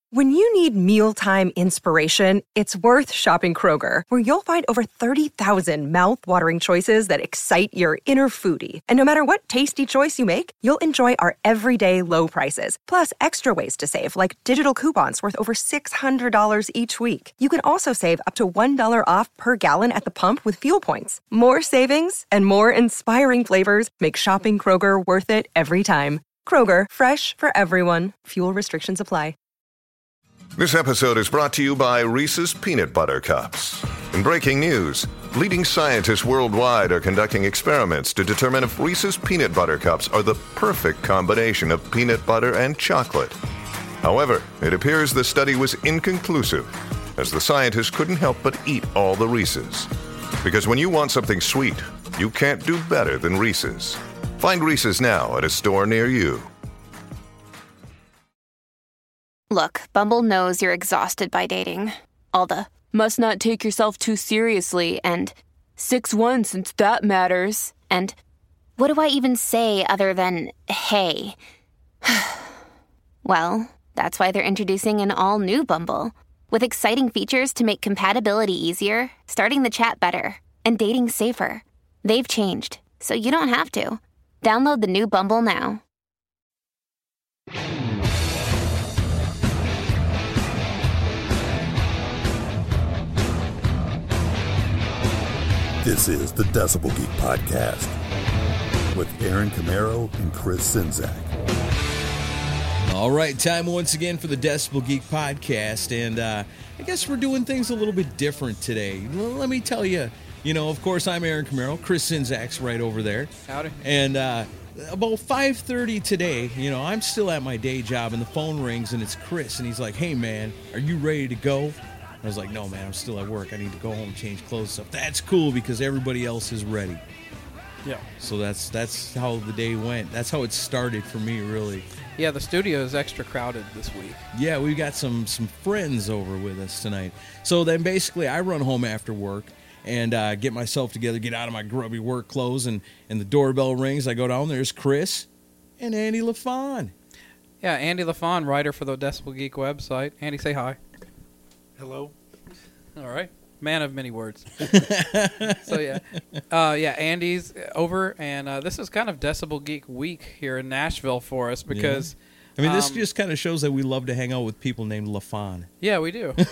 When you need mealtime inspiration, it's worth shopping Kroger, where you'll find over 30,000 mouth-watering choices that excite your inner foodie. And no matter what tasty choice you make, you'll enjoy our everyday low prices, plus extra ways to save, like digital coupons worth over $600 each week. You can also save up to $1 off per gallon at the pump with fuel points. More savings and more inspiring flavors make shopping Kroger worth it every time. Kroger, fresh for everyone. Fuel restrictions apply. This episode is brought to you by Reese's Peanut Butter Cups. In breaking news, leading scientists worldwide are conducting experiments to determine if Reese's Peanut Butter Cups are the perfect combination of peanut butter and chocolate. However, it appears the study was inconclusive, as the scientists couldn't help but eat all the Reese's. Because when you want something sweet, you can't do better than Reese's. Find Reese's now at a store near you. Look, Bumble knows you're exhausted by dating. All the, must not take yourself too seriously, and 6'1" since that matters, and what do I even say other than, hey? Well, that's why they're introducing an all-new Bumble, with exciting features to make compatibility easier, starting the chat better, and dating safer. They've changed, so you don't have to. Download the new Bumble now. This is the Decibel Geek Podcast with Aaron Camaro and Chris Czynszak. All right, time once again for the Decibel Geek Podcast, and I guess we're doing things a little bit different today. Let me tell you, of course, I'm Aaron Camaro. Chris Czynszak's right over there. Howdy. And about 5:30 today, I'm still at my day job, and the phone rings, and it's Chris, and he's like, hey, man, are you ready to go? I was like, no, man, I'm still at work. I need to go home, change clothes and stuff. That's cool because everybody else is ready. Yeah. So that's how the day went. That's how it started for me, really. Yeah, the studio is extra crowded this week. Yeah, we got some friends over with us tonight. So then basically I run home after work and get myself together, get out of my grubby work clothes, and the doorbell rings. I go down, there's Chris and Andy LaFawn. Yeah, Andy LaFawn, writer for the Decibel Geek website. Andy, say hi. Hello. All right. Man of many words. So, Andy's over, and this is kind of Decibel Geek week here in Nashville for us because... Yeah. I mean, this just kind of shows that we love to hang out with people named LaFawn. Yeah, we do.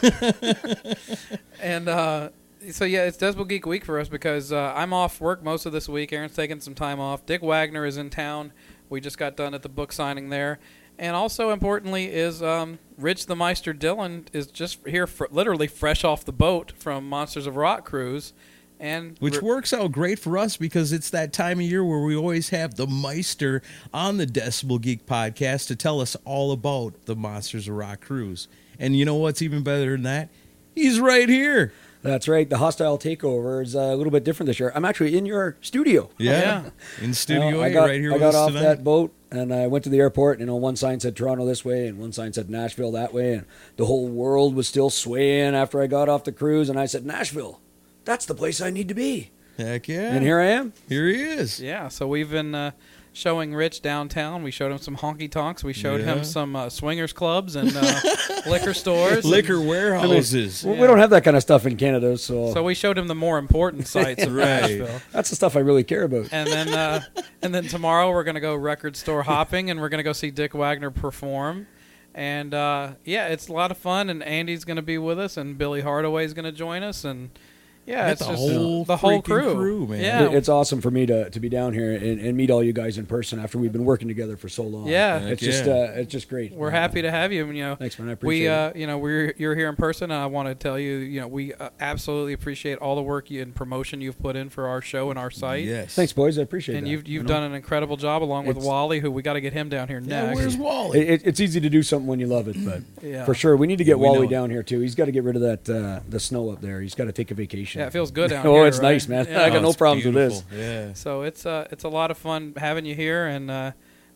And it's Decibel Geek week for us because I'm off work most of this week. Aaron's taking some time off. Dick Wagner is in town. We just got done at the book signing there. And also, importantly, is Rich the Meister Dillon is just here literally fresh off the boat from Monsters of Rock cruise. Which works out great for us because it's that time of year where we always have the Meister on the Decibel Geek Podcast to tell us all about the Monsters of Rock cruise. And you know what's even better than that? He's right here. That's right. The Hostile Takeover is a little bit different this year. I'm actually in your studio. Yeah. In Studio A, right here I with got us off tonight. that boat, and I went to the airport. One sign said Toronto this way, and one sign said Nashville that way. And the whole world was still swaying after I got off the cruise. And I said, Nashville, that's the place I need to be. Heck yeah. And here I am. Here he is. Yeah, so we've been showing Rich downtown. We showed him some honky tonks. We showed him some swingers clubs and liquor stores. Liquor warehouses. We don't have that kind of stuff in Canada. So we showed him the more important sites of Nashville. That's the stuff I really care about. And then tomorrow we're going to go record store hopping, and we're going to go see Dick Wagner perform. And, it's a lot of fun, and Andy's going to be with us, and Billy Hardaway's going to join us, and... Yeah, it's just the whole crew, man. Yeah. It's awesome for me to be down here and meet all you guys in person after we've been working together for so long. Yeah, it's just great. We're happy to have you. Thanks, man. I appreciate it. You're here in person, and I want to tell you, we absolutely appreciate all the work and promotion you've put in for our show and our site. Yes, thanks, boys. I appreciate it. And you've done an incredible job along with Wally, who we got to get him down here next. Where's Wally? It's easy to do something when you love it, but for sure we need to get Wally down here too. He's got to get rid of that the snow up there. He's got to take a vacation. Yeah, it feels good down here. Oh, it's right? nice, man. Yeah. I got no problems with this. Yeah. So it's a lot of fun having you here, and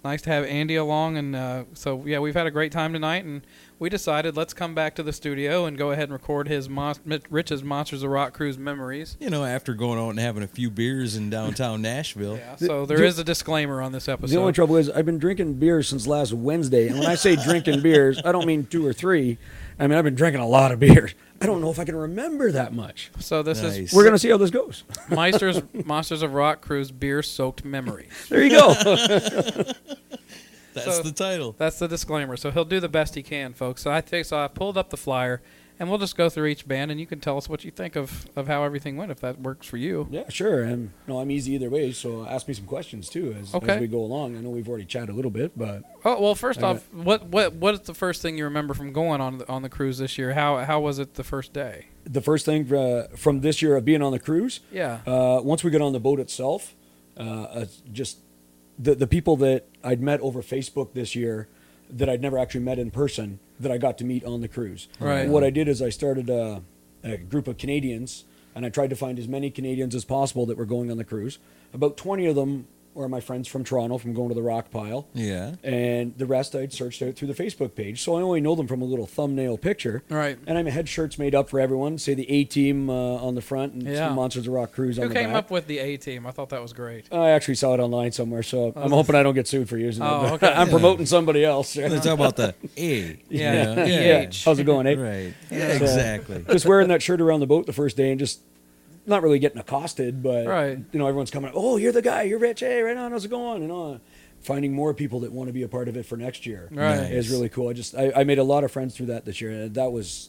nice to have Andy along. And so, yeah, we've had a great time tonight, and we decided let's come back to the studio and go ahead and record Rich's Monsters of Rock Cruise memories. You know, after going out and having a few beers in downtown Nashville. Yeah, so there is a disclaimer on this episode. The only trouble is I've been drinking beers since last Wednesday, and when I say drinking beers, I don't mean 2 or 3. I mean, I've been drinking a lot of beers. I don't know if I can remember that much. So this is We're going to see how this goes. Monsters of Rock Cruise beer-soaked memories. There you go. That's the title. That's the disclaimer. So he'll do the best he can, folks. So I pulled up the flyer, and we'll just go through each band, and you can tell us what you think of how everything went, if that works for you. Yeah, sure. And I'm easy either way, so ask me some questions too as we go along. I know we've already chatted a little bit, but first off, what is the first thing you remember from going on the cruise this year? How was it the first day? The first thing from this year of being on the cruise, once we got on the boat itself, just the people that I'd met over Facebook this year that I'd never actually met in person that I got to meet on the cruise. Right. What I did is I started a group of Canadians, and I tried to find as many Canadians as possible that were going on the cruise. About 20 of them were my friends from Toronto from going to the Rock Pile. Yeah. And the rest I'd searched out through the Facebook page. So I only know them from a little thumbnail picture. Right. And I had shirts made up for everyone, say the A-Team on the front and some Monsters of Rock Cruise on the back. Who came up with the A-Team? I thought that was great. I actually saw it online somewhere, so I'm hoping I don't get sued for using it. Okay. I'm promoting somebody else. Let's talk about the A. Yeah. Yeah. How's it going, eh? Right. Yeah, So, exactly. Just wearing that shirt around the boat the first day and just not really getting accosted, but Right. Everyone's coming up, oh, you're the guy, you're Rich, hey, right on, how's it going? Finding more people that want to be a part of it for next year Right. is really cool. I made a lot of friends through that this year. That was,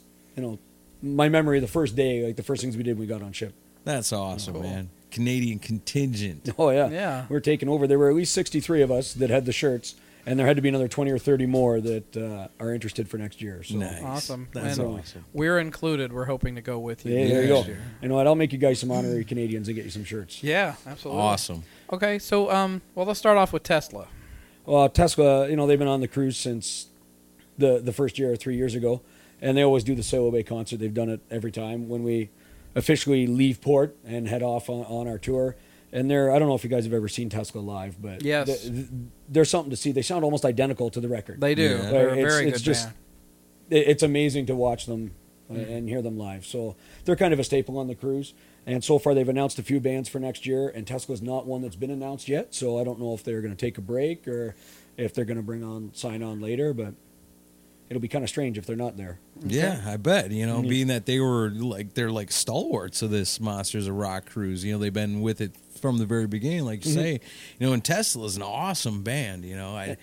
my memory of the first day, like the first things we did when we got on ship. That's awesome, man. Canadian contingent. Oh, yeah. Yeah. We were taking over. There were at least 63 of us that had the shirts, and there had to be another 20 or 30 more that are interested for next year. So. Nice. Awesome. That's And awesome. We're included. We're hoping to go with you. Yeah, there you next go. year. You know what? I'll make you guys some honorary Canadians and get you some shirts. Yeah, absolutely. Awesome. Okay, so let's start off with Tesla. Well, Tesla, they've been on the cruise since the first year, 3 years ago, and they always do the Sail Away concert. They've done it every time when we officially leave port and head off on our tour. And I don't know if you guys have ever seen Tesla live, but Yes. there's something to see. They sound almost identical to the record. They do. Yeah. They're a It's- very it's good just- band. It's amazing to watch them and hear them live. So they're kind of a staple on the cruise. And so far they've announced a few bands for next year, and Tesla's not one that's been announced yet. So I don't know if they're going to take a break or if they're going to sign on later, but it'll be kind of strange if they're not there. Yeah, I bet. Being that they're like stalwarts of this Monsters of Rock cruise. They've been with it from the very beginning, like you say. And Tesla's an awesome band. I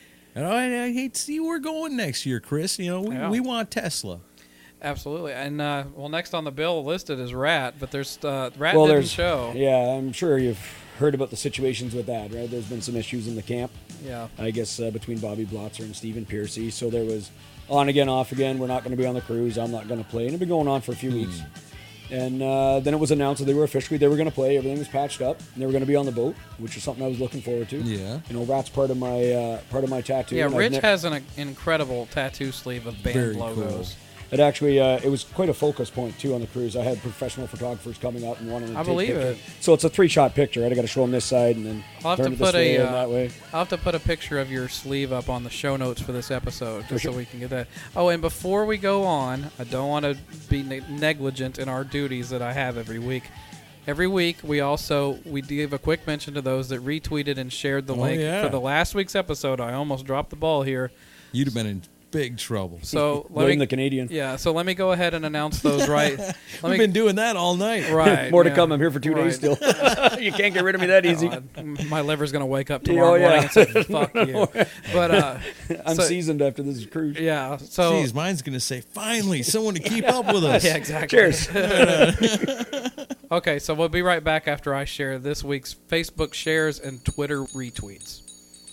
hate to see where we're going next year, Chris. We want Tesla. Absolutely. And, next on the bill listed is Rat, but there's Rat didn't show. Yeah, I'm sure you've heard about the situations with that, right? There's been some issues in the camp, Yeah. I guess, between Bobby Blotzer and Stephen Piercy. So there was on again, off again. We're not going to be on the cruise. I'm not going to play. And it's been going on for a few weeks. And then it was announced that they were going to play. Everything was patched up. And they were going to be on the boat, which is something I was looking forward to. Yeah. Rat's part of my tattoo. Yeah, and Rich has an incredible tattoo sleeve of band Very logos. cool. It actually, it was quite a focus point, too, on the cruise. I had professional photographers coming out and wanting to I take believe pictures. it. So it's a 3-shot picture, right? I got to show them this side and then I'll have turn to it this put way and that way. I'll have to put a picture of your sleeve up on the show notes for this episode, just so we can get that. Oh, and before we go on, I don't want to be negligent in our duties that I have every week. Every week, we give a quick mention to those that retweeted and shared the link yeah. for the last week's episode. I almost dropped the ball here. You'd have been in big trouble. So Blame the Canadian. Yeah, so let me go ahead and announce those right. We've been doing that all night. Right. More to yeah. come. I'm here for 2 days still. You can't get rid of me that easy. My liver's going to wake up tomorrow morning and say, fuck you. But I'm seasoned after this cruise. yeah, so Jeez, mine's going to say, finally, someone to keep up with us. yeah, exactly. Cheers. Okay, so we'll be right back after I share this week's Facebook shares and Twitter retweets.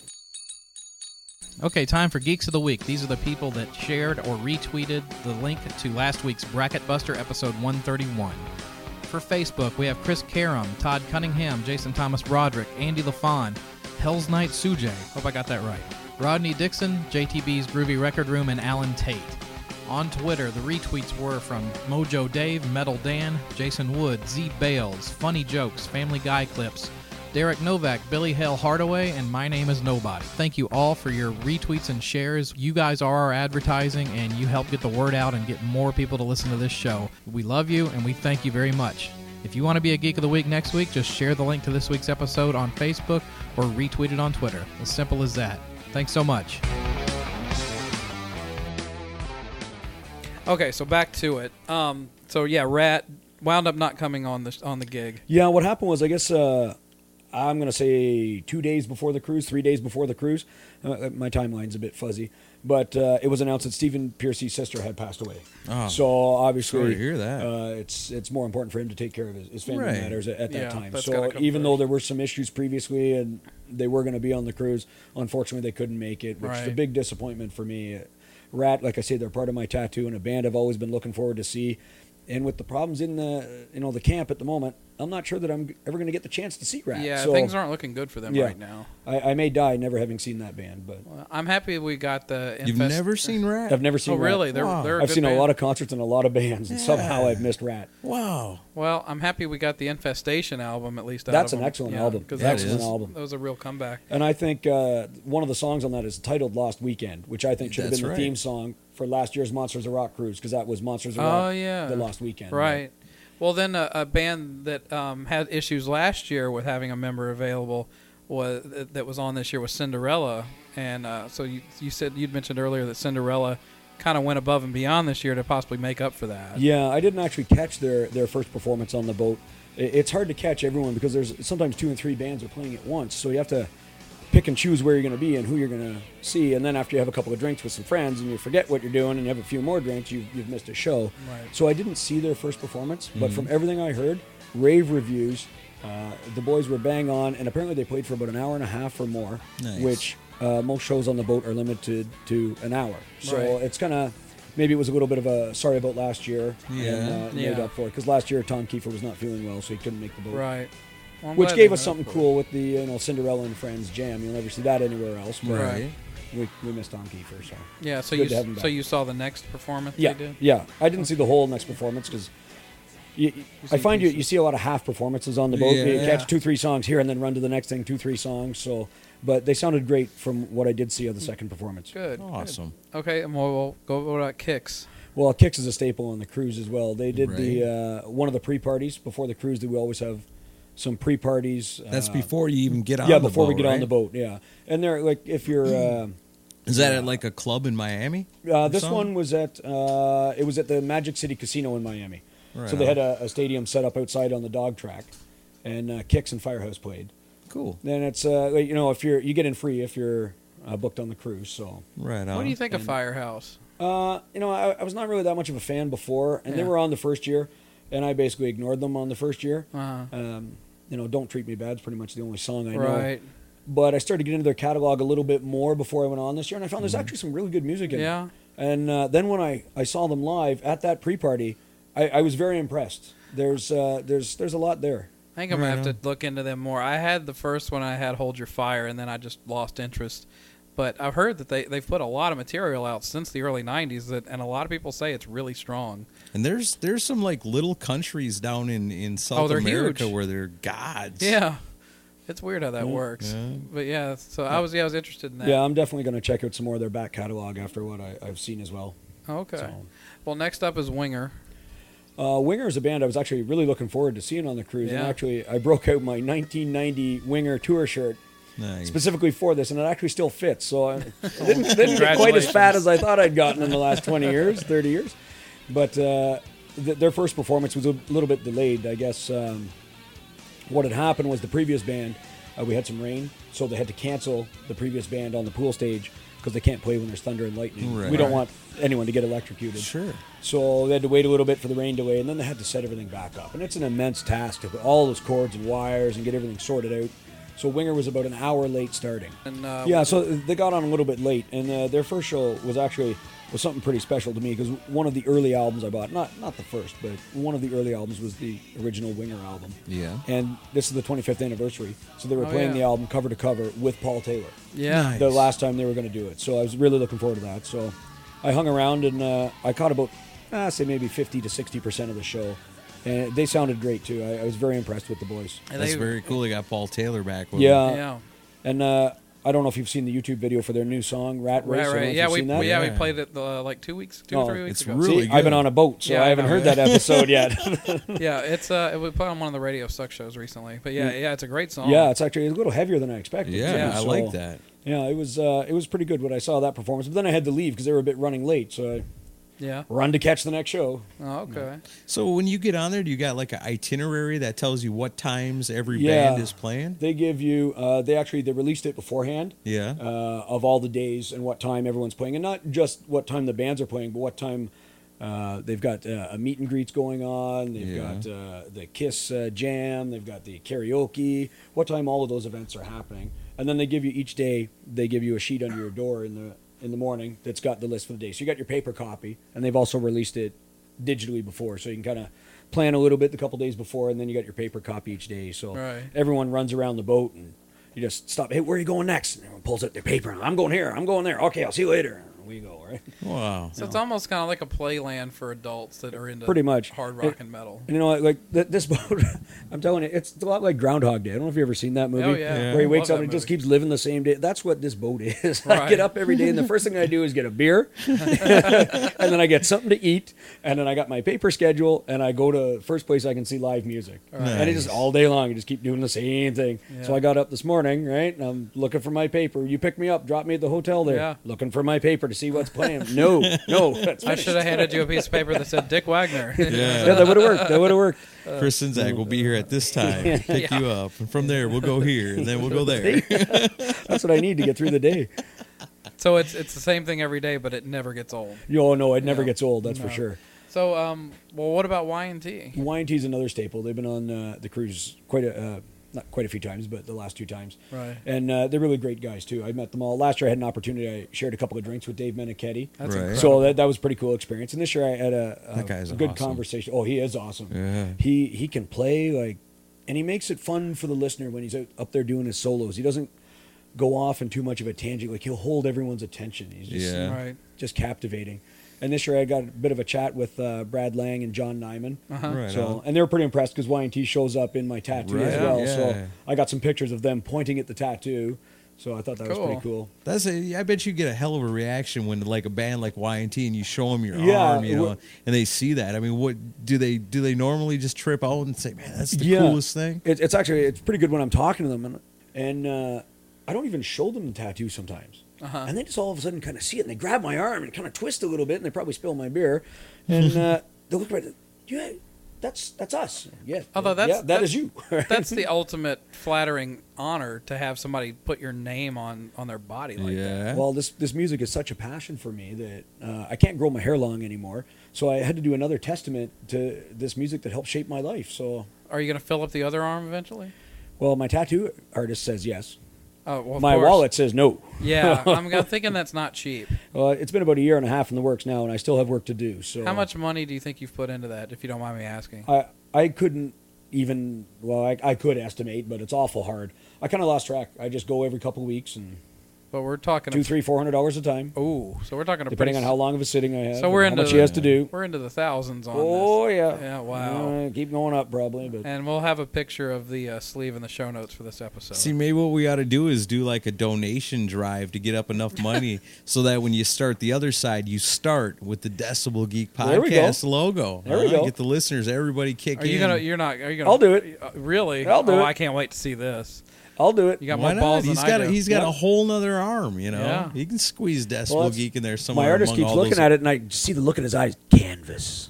Okay, time for Geeks of the Week. These are the people that shared or retweeted the link to last week's Bracket Buster episode 131. For Facebook, we have Chris Karam, Todd Cunningham, Jason Thomas Broderick, Andy LaFawn, Hell's Knight Sujay, hope I got that right, Rodney Dixon, JTB's Groovy Record Room, and Alan Tate. On Twitter, the retweets were from Mojo Dave, Metal Dan, Jason Wood, Z Bales, Funny Jokes, Family Guy Clips, Derek Novak, Billy Hale Hardaway, and My Name is Nobody. Thank you all for your retweets and shares. You guys are our advertising, and you help get the word out and get more people to listen to this show. We love you, and we thank you very much. If you want to be a Geek of the Week next week, just share the link to this week's episode on Facebook or retweet it on Twitter. As simple as that. Thanks so much. Okay, so back to it. So yeah, Rat wound up not coming on the gig. Yeah, what happened was, I guess, I'm going to say 2 days before the cruise, 3 days before the cruise. My timeline's a bit fuzzy. But it was announced that Stephen Pearcy's sister had passed away. Oh, so obviously, sorry to hear that. It's more important for him to take care of his family Right. matters at that time. that's So gotta come even though first. there were some issues previously and they were going to be on the cruise, unfortunately they couldn't make it, which is a Right. big disappointment for me. Rat, like I say, they're part of my tattoo and a band I've always been looking forward to see. And with the problems in the camp at the moment, I'm not sure that I'm ever going to get the chance to see Rat. Yeah, so, things aren't looking good for them yeah. right now. I may die never having seen that band, but Well, I'm happy we got the. You've never seen Rat? I've never seen Oh, Rat. really? They're Wow. a I've good seen a band. lot of concerts and a lot of bands, and somehow I've missed Rat. Wow. Well, I'm happy we got the Infestation album at least. That's out of an them. excellent Yeah, album. 'cause That Excellent is. album. That was a real comeback. And I think one of the songs on that is titled "Lost Weekend," which I think should have That's been the right. theme song for last year's Monsters of Rock cruise, because that was Monsters of Oh Rock, yeah, the Lost Weekend. Right. Well, then a band that had issues last year with having a member available that was on this year was Cinderella, and so you said you'd mentioned earlier that Cinderella kind of went above and beyond this year to possibly make up for that. Yeah, I didn't actually catch their first performance on the boat. It's hard to catch everyone because there's sometimes 2 and 3 bands are playing at once, so you have to pick and choose where you're going to be and who you're going to see. And then after you have a couple of drinks with some friends and you forget what you're doing and you have a few more drinks, you've missed a show. Right. So I didn't see their first performance, but from everything I heard, rave reviews, the boys were bang on, and apparently they played for about an hour and a half or more, Nice. which most shows on the boat are limited to an hour. So Right. it's kind of, maybe it was a little bit of a sorry about last year. Yeah. And, made Yeah. up for it. Because last year Tom Kiefer was not feeling well, so he couldn't make the boat. Right. Well, I'm Which glad gave they us made something up for it. cool with the Cinderella and Friends jam. You'll never see that anywhere else. But Right. we missed Tom Kiefer, so Yeah. So Good you to have him back. you saw the next performance yeah, they did? yeah. I didn't see the whole next performance because I find you see a lot of half performances on the boat. You Yeah. catch 2-3 songs here and then run to the next thing, 2-3 songs. So, but they sounded great from what I did see of the second performance. Good. Awesome. Good. Okay, and we'll go what about Kicks. Well, Kicks is a staple on the cruise as well. They did the one of the pre-parties before the cruise. That we always have some pre-parties. That's before you even get on yeah, the before we boat, get on right? the boat. Yeah, and they're like if you're. Is that at like a club in Miami? This Some? one was at it was at the Magic City Casino in Miami. Right So they on. had a stadium set up outside on the dog track, and Kicks and Firehouse played. Cool. Then it's if you get in free if you're booked on the cruise. So Right on. What do you think of Firehouse? I was not really that much of a fan before, and they Yeah. were on the first year, and I basically ignored them on the first year. Uh-huh. Don't Treat Me Bad is pretty much the only song I know. Right. But I started to get into their catalog a little bit more before I went on this year, and I found there's actually some really good music in Yeah. it. And then when I saw them live at that pre-party, I was very impressed. There's a lot there. I think I'm gonna Right have to look into them more. I had the first one. I had Hold Your Fire, and then I just lost interest. But I've heard that they've put a lot of material out since the early '90s, and a lot of people say it's really strong. And there's some like little countries down in South they're America huge. where they're gods. Yeah, it's weird how that works. Yeah. But yeah, so I was interested in that. Yeah, I'm definitely going to check out some more of their back catalog after what I've seen as well. Okay. So. Well, next up is Winger. Winger is a band I was actually really looking forward to seeing on the cruise. Yeah. And actually, I broke out my 1990 Winger tour shirt Nice. specifically for this, and it actually still fits. So I didn't get quite as fat as I thought I'd gotten in the last 20 years, 30 years. But their first performance was a little bit delayed. I guess what had happened was the previous band, we had some rain, so they had to cancel the previous band on the pool stage because they can't play when there's thunder and lightning. Right. We don't want anyone to get electrocuted. Sure. So they had to wait a little bit for the rain delay, and then they had to set everything back up. And it's an immense task to put all those cords and wires and get everything sorted out. So Winger was about an hour late starting. And Yeah, so they got on a little bit late, and their first show was something pretty special to me because one of the early albums I bought, not the first, but one of the early albums was the original Winger album. Yeah. And this is the 25th anniversary, so they were Oh, playing yeah. the album cover to cover with Paul Taylor. Yeah. Nice. The last time they were going to do it, so I was really looking forward to that. So I hung around and I caught about, say maybe 50 to 60% of the show. And they sounded great, too. I was very impressed with the boys. And That's they- very cool. They got Paul Taylor back with them. Yeah. And I don't know if you've seen the YouTube video for their new song, Rat Race. I don't know Right. if Yeah, you've seen that. we played it like 2 weeks, 2 or 3 weeks it's ago. really See, I've been good. on a boat, so Yeah, I haven't I know. heard that episode yet. Yeah, it's we put on one of the Radio Suck shows recently. But yeah, it's a great song. Yeah, it's actually a little heavier than I expected. Yeah, too, I so, like that. Yeah, it was pretty good when I saw that performance. But then I had to leave because they were a bit running late, so I Yeah. run to catch the next show. Oh, okay. So when you get on there, do you got like an itinerary that tells you what times every Yeah. band is playing? They give you they released it beforehand. Yeah. Of all the days and what time everyone's playing, and not just what time the bands are playing, but what time they've got a meet and greets going on. They've got the Kiss jam. They've got the karaoke. What time all of those events are happening, and then they give you each day. They give you a sheet under your door in the morning that's got the list for the day. So you got your paper copy, and they've also released it digitally before, so you can kind of plan a little bit the couple days before, and then you got your paper copy each day. So Right. everyone runs around the boat and. You just stop. Hey, where are you going next? And everyone pulls out their paper. I'm going here. I'm going there. Okay, I'll see you later. We go, right? Wow. So it's almost kind of like a playland for adults that are into Pretty much. hard rock and metal. And you know, like this boat, I'm telling you, it's a lot like Groundhog Day. I don't know if you've ever seen that movie. Oh, yeah. Where he I wakes love up and that he just movie. keeps living the same day. That's what this boat is. I Right. get up every day, and the first thing I do is get a beer, and then I get something to eat, and then I got my paper schedule, and I go to the first place I can see live music. And it's just all day long. You just keep doing the same thing. So I got up this morning, right, and I'm looking for my paper. You picked me up, dropped me at the hotel there, Yeah. looking for my paper to see what's playing. No, that's I should have handed you a piece of paper that said Dick Wagner. Yeah, that would have worked. That would have worked. Chris Sinzak will be here at this time, pick you up, and from there we'll go here, and then we'll go there. That's what I need to get through the day. So it's the same thing every day, but it never gets old. Oh, no, it never No. gets old, that's for No. sure. So, well, what about Y&T? Y&T is another staple. They've been on the cruise not quite a few times, but the last 2 times. Right. And they're really great guys, too. I met them all. Last year I had an opportunity. I shared a couple of drinks with Dave Meniketti. That's Right. incredible. So that was a pretty cool experience. And this year I had That guy's a good awesome. conversation. Oh, he is awesome. Yeah. He can play, like, and he makes it fun for the listener when he's up there doing his solos. He doesn't go off in too much of a tangent. Like, he'll hold everyone's attention. He's just, Yeah. Right. just captivating. And this year I got a bit of a chat with Brad Lang and John Nyman. Right So, on. and they were pretty impressed because Y&T shows up in my tattoo as Right, well. yeah. So I got some pictures of them pointing at the tattoo. So I thought that was Cool. pretty cool. I bet you get a hell of a reaction when like a band like Y&T and you show them your Yeah, arm, and they see that. I mean, what do they normally just trip out and say, "Man, that's the coolest thing"? It's pretty good when I'm talking to them, and I don't even show them the tattoo sometimes. And they just all of a sudden kind of see it, and they grab my arm and kind of twist a little bit, and they probably spill my beer, and they look right. Yeah, that's us. Yeah, Although that is you. That's the ultimate flattering honor to have somebody put your name on their body like that. Yeah. Well, this music is such a passion for me that I can't grow my hair long anymore. So I had to do another testament to this music that helped shape my life. So, Are you going to fill up the other arm eventually? well, my tattoo artist says yes. Oh, well, of My course. wallet says no. Yeah, I'm thinking that's not cheap. It's been about a year and a half in the works now, and I still have work to do. So How much money do you think you've put into that, if you don't mind me asking? I couldn't even. Well, I could estimate, but it's awful hard. I kind of lost track. I just go every couple of weeks and But we're talking $200, $300, $400 a time, Oh, so we're talking a depending pretty on how long of a sitting I have. So we're and into how much he has to do. We're into the thousands on Oh this. yeah. Yeah, wow. Keep going up probably, but And we'll have a picture of the sleeve in the show notes for this episode. See, maybe what we ought to do is do like a donation drive to get up enough money so that when you start the other side, you start with the Decibel Geek There we go. podcast logo. There we go. Get the listeners, everybody kick Are you in. gonna? You're not. Are you gonna? I'll do it. Really? I'll do it. I can't wait to see this. I'll do it. You got Why more not? balls He's than got I do. he's got Yeah. a whole nother arm, you know. Yeah. He can squeeze Decibel Well, that's- Geek in there somewhere. My artist among keeps all looking those- at it, and I see the look in his eyes. Canvas.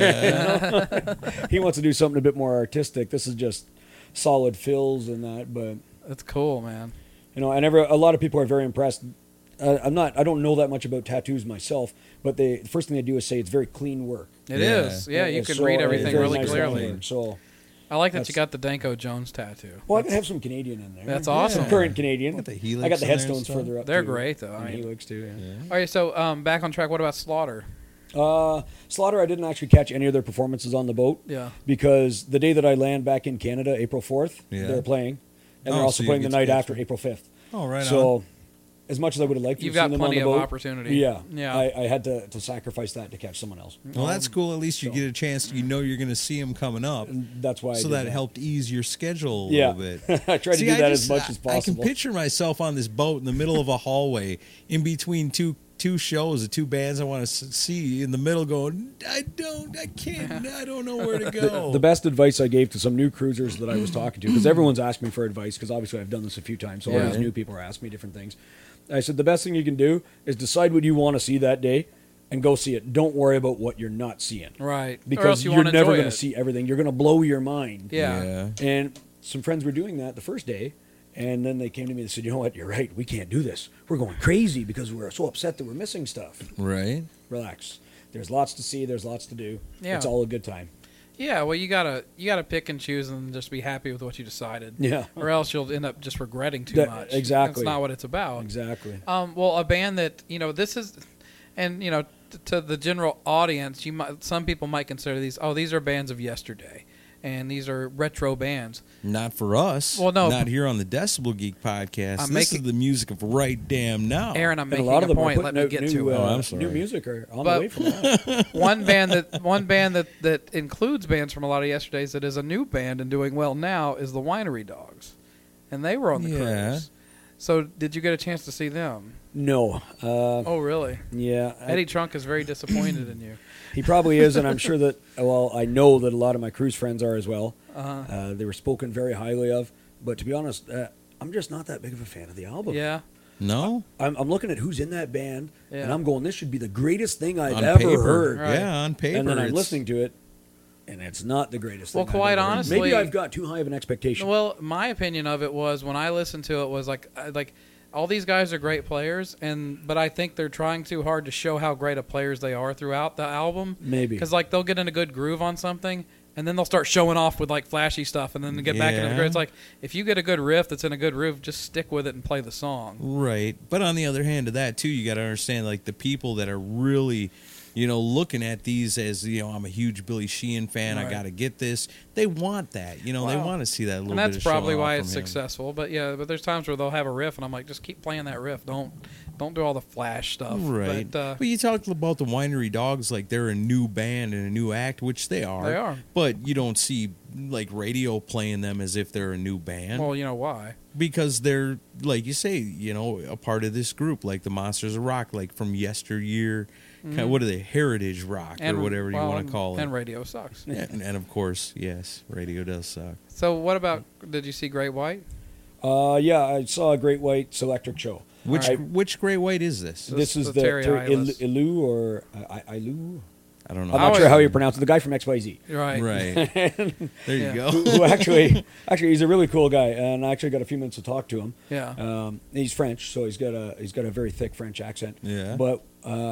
Yeah. He wants to do something a bit more artistic. This is just solid fills and that, but That's cool, man. you know, and a lot of people are very impressed. I don't know that much about tattoos myself, but the first thing they do is say it's very clean work. It Yeah. is. Yeah, you It's can so- read it's everything very really nice clearly. line work. So, I like that you That's- got the Danko Jones tattoo. well, I could have some Canadian in there. That's awesome. Some current Canadian. Got the helix I got the in there and headstones stuff. further up. They're too. great, though. And I mean- helix too. Yeah. All right, so back on track. What about Slaughter? Slaughter, I didn't actually catch any of their performances on the boat. Yeah. Because the day that I land back in Canada, April 4th, Yeah. they're playing. And Oh, they're also so you playing the get to night get after to- April 5th. Oh, right So on. as much as I would have liked to You've have got seen them on plenty the of boat, opportunity. Yeah, Yeah. I had to sacrifice that to catch someone else. Well, that's cool. At least you get a chance. You know you're going to see him coming up. And that's why. So I did that helped ease your schedule a Yeah. little bit. I tried to do that as much as I can possible. picture myself on this boat in the middle of a hallway, in between two shows, the two bands I want to see, in the middle, going, I don't know where to go. The best advice I gave to some new cruisers that I was talking to, because everyone's asked me for advice, because obviously I've done this a few times, so all these new people are asking me different things. I said, the best thing you can do is decide what you want to see that day and go see it. Don't worry about what you're not seeing. Right. Or Because else you you're won't never enjoy going to it. see everything. You're going to blow your mind. Yeah. And some friends were doing that the first day, and then they came to me and said, you know what, you're right, we can't do this. We're going crazy because we're so upset that we're missing stuff. Right. Relax. There's lots to see. There's lots to do. Yeah. It's all a good time. Yeah, well, you gotta pick and choose and just be happy with what you decided. Yeah. Or else you'll end up just regretting too much. Exactly. That's not what it's about. Exactly. Well, a band that this is, and to the general audience, some people might consider these are bands of yesterday, and these are retro bands. Not for us. Well, no. Not here on the Decibel Geek podcast. This is the music of right damn now. Aaron, I'm And a making lot of them point. are Let putting me out get to it. I'm sorry. new music are on But- the way from that. One band that includes bands from a lot of yesterdays that is a new band and doing well now is the Winery Dogs, and they were on the Yeah. cruise. So did you get a chance to see them? No. Oh, really? Yeah. Eddie Trunk is very disappointed in you. He probably is, and I'm sure that, I know that a lot of my cruise friends are as well. They were spoken very highly of, but to be honest, I'm just not that big of a fan of the album. Yeah. No? I'm looking at who's in that band, Yeah. and I'm going, this should be the greatest thing I've On ever paper. heard. Right. Yeah, on paper. And then I'm it's- listening to it, and it's not the greatest Well, thing I've quite ever heard. honestly- Maybe I've got too high of an expectation. Well, my opinion of it was when I listened to it was like all these guys are great players, but I think they're trying too hard to show how great of players they are throughout the album. Maybe. Because they'll get in a good groove on something, and then they'll start showing off with flashy stuff, and then get back into the Yeah. groove. It's like if you get a good riff that's in a good groove, just stick with it and play the song. Right. But on the other hand of that, too, you got to understand, the people that are really, looking at these as, I'm a huge Billy Sheehan fan, I Right. got to get this. They want that. They Wow. want to see that little And bit that's of probably showing why off it's from him. successful. But there's times where they'll have a riff, and I'm like, just keep playing that riff. Don't do all the flash stuff. Right. But, But you talked about the Winery Dogs like they're a new band and a new act, which they are. They are. But you don't see radio playing them as if they're a new band. well, you know why? Because they're, like you say, a part of this group, like the Monsters of Rock, like from yesteryear. Kind of, what are they? Heritage rock or whatever you want to call it. And radio sucks. And of course, yes, radio does suck. So what about? Did you see Great White? Yeah, I saw a Great White's electric show. Which Great White is this? This is the the Terry Illes. Ilu or Ilu. I don't know. I'm not sure how you pronounce it. The guy from XYZ. Right. Right. There you Yeah. go. Who actually he's a really cool guy, and I actually got a few minutes to talk to him. Yeah. He's French, so he's got a very thick French accent. Yeah. But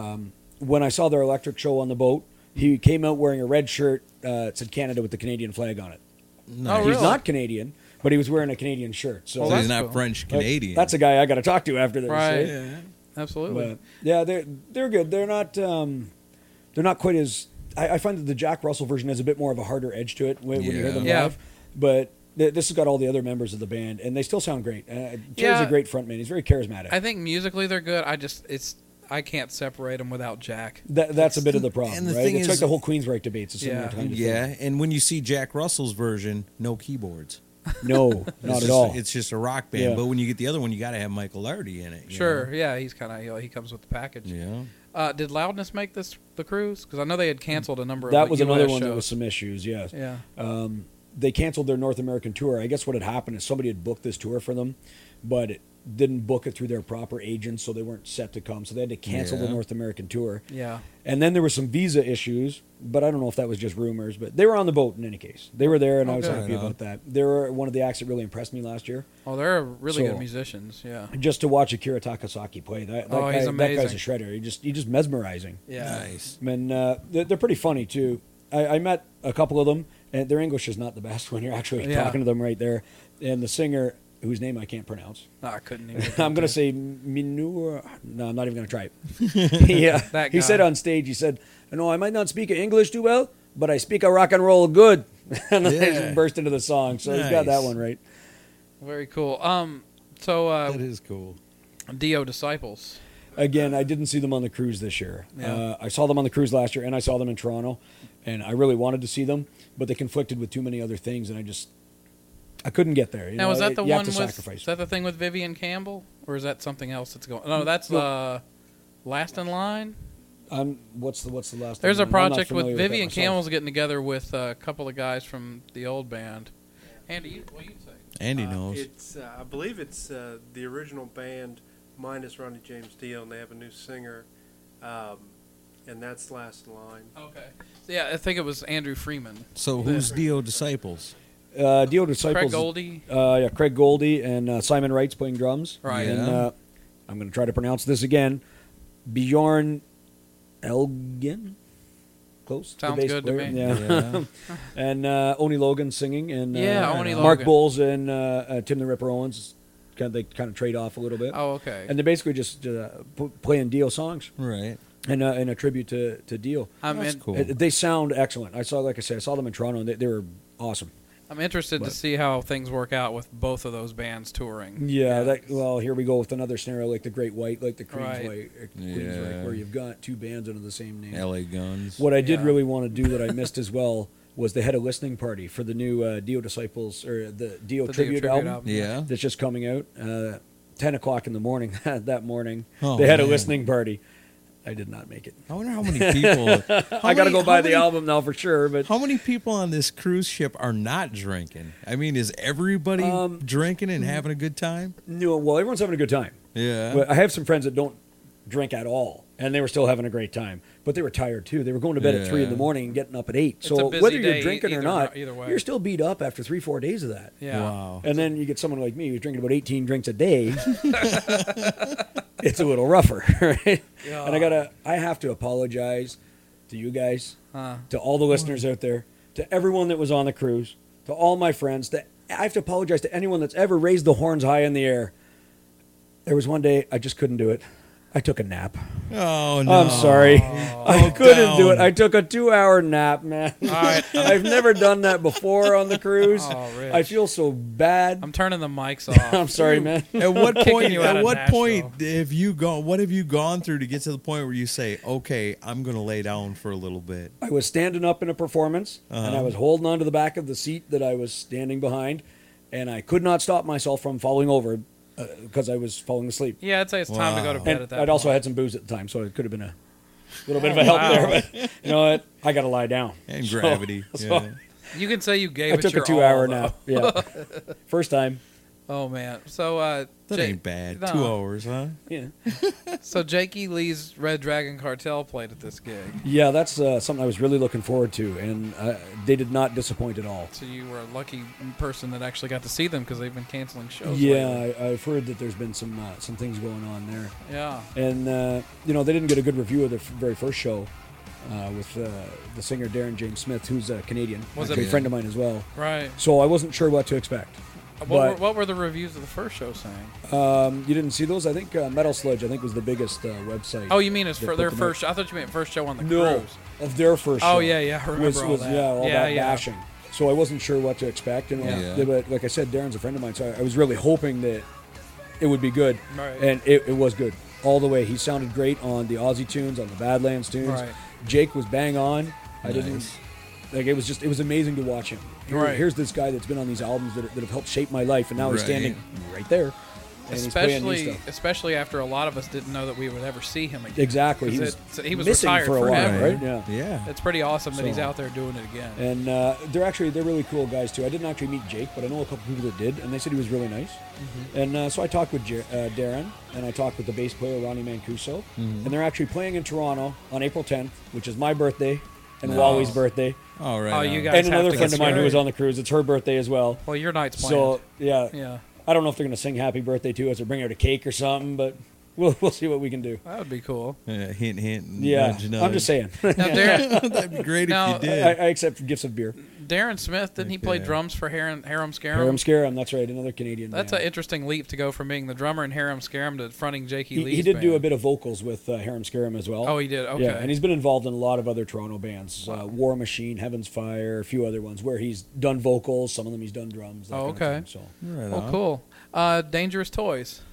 when I saw their electric show on the boat, he came out wearing a red shirt. It said Canada with the Canadian flag on it. Nice. Oh, He's really? not Canadian, but he was wearing a Canadian shirt. So Well, So he's that's not cool. French Canadian. that's a guy I got to talk to after this. Right. eh? Absolutely. But yeah, they're good. They're not quite as. I find that the Jack Russell version has a bit more of a harder edge to it when you hear them Yeah. live. But this has got all the other members of the band, and they still sound great. Terry's Yeah. a great frontman. He's very charismatic. I think musically they're good. I can't separate them without Jack. That's a bit of the problem, and the right? thing It's is- like the whole Queensryche debates. It's similar Yeah. kind of Yeah, thing. and when you see Jack Russell's version, no keyboards. No, It's not just at all. It's just a rock band. Yeah. But when you get the other one, you got to have Michael Lardy in it. you Sure. know? Yeah. He's kind of he comes with the package. Yeah. Did Loudness make the cruise? Because I know they had canceled a number of That was another US one that shows. was some issues. Yes. Yeah. They canceled their North American tour. I guess what had happened is somebody had booked this tour for them, but it didn't book it through their proper agents, so they weren't set to come. So they had to cancel the Yeah. North American tour. Yeah. And then there were some visa issues, but I don't know if that was just rumors. But they were on the boat in any case. They were there, and I was Okay. happy Right on. about that. They were one of the acts that really impressed me last year. Oh, they're really So- good musicians. Yeah. Just to watch Akira Takasaki play, that Oh, guy, he's that guy's a amazing. shredder. He just mesmerizing. Yeah. Nice. And they're pretty funny too. I met a couple of them, and their English is not the best when you're actually Yeah. talking to them right there. And the singer, whose name I can't pronounce, No, I couldn't even. I'm going to say Minur. No, I'm not even going to try it. Yeah, That he guy. said on stage, he said, "No, I might not speak English too well, but I speak a rock and roll good." And then Yeah. he burst into the song, so he's got that Nice. one right. Very cool. So That is cool. Dio Disciples. Again, I didn't see them on the cruise this year. Yeah. I saw them on the cruise last year, and I saw them in Toronto, and I really wanted to see them, but they conflicted with too many other things, and I couldn't get there. Now, is that the you one have to with? sacrifice. Is that the thing with Vivian Campbell, or is that something else that's going? No, that's Last in Line. What's the last? There's one? a project I'm not familiar with that Vivian myself. Campbell's getting together with a couple of guys from the old band. Andy, what do you say? Andy knows. It's I believe it's the original band minus Ronnie James Dio, and they have a new singer, and that's Last Line. Okay. Yeah, I think it was Andrew Freeman. So who's Dio Disciples? Dio Disciples. Craig Goldie. Craig Goldie and Simon Wright's playing drums. Right. And Yeah. I'm going to try to pronounce this again. Bjorn Elgin. Close. the Sounds bass good to player. me. Yeah. And Oni Logan singing, and Oni Mark Logan. Bowles and Tim the Ripper Owens. They kind of trade off a little bit. Oh, okay. And they're basically just playing Dio songs Right. and a tribute to Dio. That's in- cool. They sound excellent. I saw them in Toronto, and they were awesome. I'm interested to see how things work out with both of those bands touring. Yeah, here we go with another scenario like the Great White, like the Right. Queensryche, where you've got two bands under the same name. LA Guns. What I did Yeah. really want to do that I missed as well was they had a listening party for the new Dio Disciples, or the Dio The tribute album Yeah. that's just coming out. 10 o'clock in the morning, that morning, Oh, they had a man. listening party. I did not make it. I wonder how many people. I got to go buy the album now for sure, but How many people on this cruise ship are not drinking? I mean, is everybody drinking and having a good time? no, well, everyone's having a good time. Yeah. But I have some friends that don't drink at all, and they were still having a great time. But they were tired too. They were going to bed at 3 in the Yeah. morning and getting up at 8. It's So a busy whether you're day drinking or either- not, either way. you're still beat up after 3-4 days of that. Yeah. Wow. And then you get someone like me who's drinking about 18 drinks a day. It's a little rougher, right? Yeah. And I have to apologize to you guys, to all the listeners out there, to everyone that was on the cruise, to all my friends. I have to apologize to anyone that's ever raised the horns high in the air. There was one day I just couldn't do it. I took a nap. Oh no! I'm sorry. I couldn't do it. down. I took a 2-hour nap, man. All right. I've never done that before on the cruise. Oh, Rich. I feel so bad. I'm turning the mics off. I'm sorry, man. At what Kicking point? you out At of what Nashville. point have you gone? What have you gone through to get to the point where you say, "Okay, I'm going to lay down for a little bit"? I was standing up in a performance, and I was holding onto the back of the seat that I was standing behind, and I could not stop myself from falling over because I was falling asleep. Yeah, I'd say it's time to go to bed And at that I'd also point. had some booze at the time, so it could have been a little bit of a help there. But you know what? I got to lie down. And So- gravity. so yeah. You can say you gave I it took your a 2-hour all, nap. though. Yeah, first time. Oh man. So That Jake- ain't bad. no. 2 hours, huh? Yeah, So Jakey Lee's Red Dragon Cartel played at this gig. yeah. That's something I was really looking forward to, and they did not disappoint at all. So you were a lucky person that actually got to see them because they've been canceling shows. Yeah, lately. I've heard that there's been some things going on there. Yeah. And, they didn't get a good review of their very first show with the singer Darren James Smith, who's a Canadian, Was actually it- a friend of mine as well. Right. So I wasn't sure what to expect. What were the reviews of the first show saying? You didn't see those? I think Metal Sludge, was the biggest website. Oh, you mean it's that for put their them first? I thought you meant first show on the No, cruise. of their first Oh show. yeah, yeah. I remember all that. all yeah, that yeah. bashing. So I wasn't sure what to expect. And Yeah. but like I said, Darren's a friend of mine, so I was really hoping that it would be good. Right. And it was good all the way. He sounded great on the Aussie tunes, on the Badlands tunes. Right. Jake was bang on. I didn't Nice. like it was amazing to watch him. Right. Here's this guy that's been on these albums that have helped shape my life, and now he's Right. standing right there. And he's playing new Especially, stuff. especially after a lot of us didn't know that we would ever see him again. Exactly. 'Cause he was missing retired for a while, forever. right? Yeah. Yeah. It's pretty awesome that he's So- out there doing it again. And they're really cool guys too. I didn't actually meet Jake, but I know a couple people that did, and they said he was really nice. And so I talked with Darren, and I talked with the bass player Ronnie Mancuso, and they're actually playing in Toronto on April 10th, which is my birthday and Wally's birthday, All right. Oh, you on. guys and have another to friend get of mine who was married. on the cruise. It's her birthday as well. Well, your night's planned. So yeah, yeah, I don't know if they're going to sing "Happy Birthday" to us or bring out a cake or something, but we'll see what we can do. that would be cool. Yeah, hint, hint. Yeah, nudge, nudge. I'm just saying. Now, Darren, That'd be great Now, if you did. I accept gifts of beer. Darren Smith, didn't he play Okay. drums for Harem Scarum? Harem Scarum, that's right, another Canadian. That's band. an interesting leap to go from being the drummer in Harem Scarum to fronting Jakey Lee's He did do a band. bit of vocals with Harem Scarum as well. Oh, he did? Okay. Yeah, and he's been involved in a lot of other Toronto bands, War Machine, Heaven's Fire, a few other ones where he's done vocals. Some of them he's done drums. That Oh, kind of okay. thing, so Right Oh, on. cool. Dangerous Toys.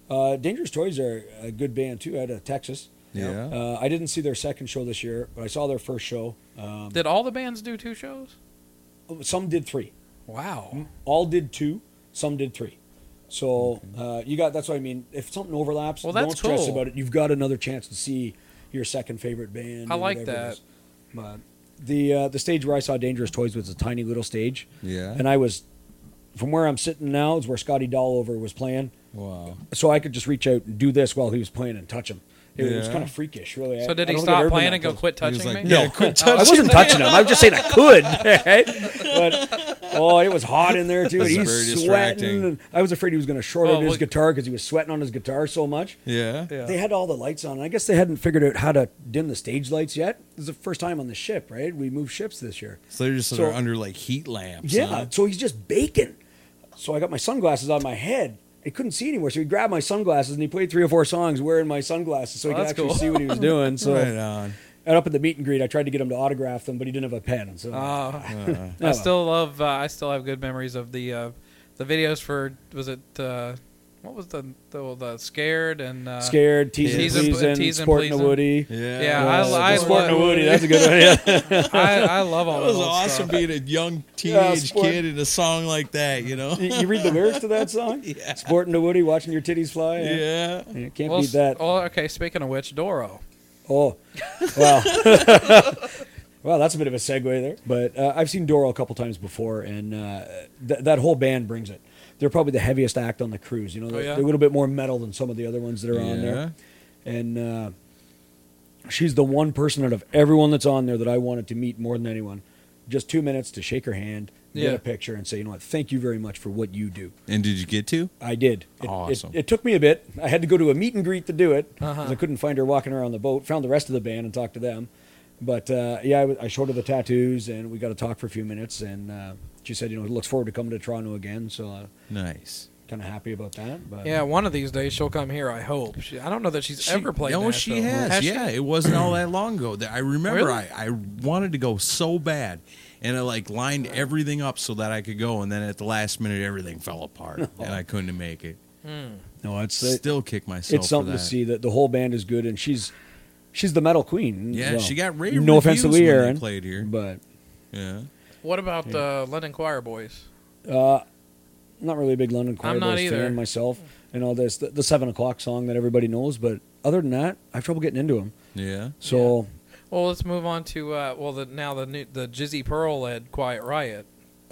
Dangerous Toys are a good band too, out of Texas. Yeah. I didn't see their second show this year, but I saw their first show. Did all the bands do 2 shows? Some did 3. Wow. All did 2. Some did 3. So that's what I mean. If something overlaps, Well, that's don't stress cool. about it. You've got another chance to see your second favorite band. I or like whatever it that. is. But the stage where I saw Dangerous Toys was a tiny little stage. Yeah. And I was, from where I'm sitting now, is where Scotty Dollover was playing. Wow. So I could just reach out and do this while he was playing and touch him. It was Yeah. kind of freakish, really. So did I he don't think I've stop ever been playing that and go close. quit He was touching like, me? yeah, No, quit I wasn't touching him. I was just saying I could. Right? But it was hot in there too. And That's he's very sweating. distracting. And I was afraid he was going to short Oh, out his look- guitar because he was sweating on his guitar so much. Yeah. They had all the lights on. I guess they hadn't figured out how to dim the stage lights yet. This is the first time on the ship, right? We moved ships this year. So they're just So- sort of under like heat lamps. Yeah, huh? so he's just baking. So I got my sunglasses on my head. I couldn't see anymore. So he grabbed my sunglasses and he played 3 or 4 songs wearing my sunglasses so he Oh, could that's actually cool. see what he was doing. So Right on. and up at the meet and greet, I tried to get him to autograph them, but he didn't have a pen. So I still love. I still have good memories of the videos for. Was it what was the Scared and Scared, teasing, Teasing, pleasing, sporting the Pleasing. Woody. Yeah. Yeah, I Sporting the love. Woody. That's a good one. Yeah. I love all That was old awesome stuff. being a young Yeah, teenage sport- kid in a song like that, you know? You read the lyrics to that song? Yeah. Sporting the Woody, watching your titties fly. Yeah. You can't Well, beat that. okay, speaking of which, Doro. Oh, well. Well, that's a bit of a segue there. But I've seen Doro a couple times before, and that whole band brings it. They're probably the heaviest act on the cruise. You know, Oh, yeah? they're a little bit more metal than some of the other ones that are on there. And she's the one person out of everyone that's on there that I wanted to meet more than anyone. Just 2 minutes to shake her hand, Yeah. get a picture, and say, you know what, thank you very much for what you do. And did you get to? I did. Awesome. It took me a bit. I had to go to a meet and greet to do it because Uh-huh. I couldn't find her walking around the boat. Found the rest of the band and talked to them. But yeah, I showed her the tattoos and we got to talk for a few minutes. And she said, looks forward to coming to Toronto again. So Nice. kind of happy about that. But Yeah, one of these days she'll come here. I hope. I don't know that she's ever played. No, Nashville. she has. she? Yeah, it wasn't all that long ago. I remember Really? I wanted to go so bad, and I like lined everything up so that I could go, and then at the last minute everything fell apart, and I couldn't make it. no, Still kick myself. it's something for to that. see. That the whole band is good, and she's the metal queen. Yeah, Well, she got rave no offense to reviews Lee when they Aaron, played here. but Yeah. What about London Choir Boys? not really a big London Choir I'm not Boys either. fan myself. And all this, the 7 o'clock song that everybody knows. But other than that, I have trouble getting into them. Yeah. So. Well, let's move on to the Jizzy Pearl led Quiet Riot.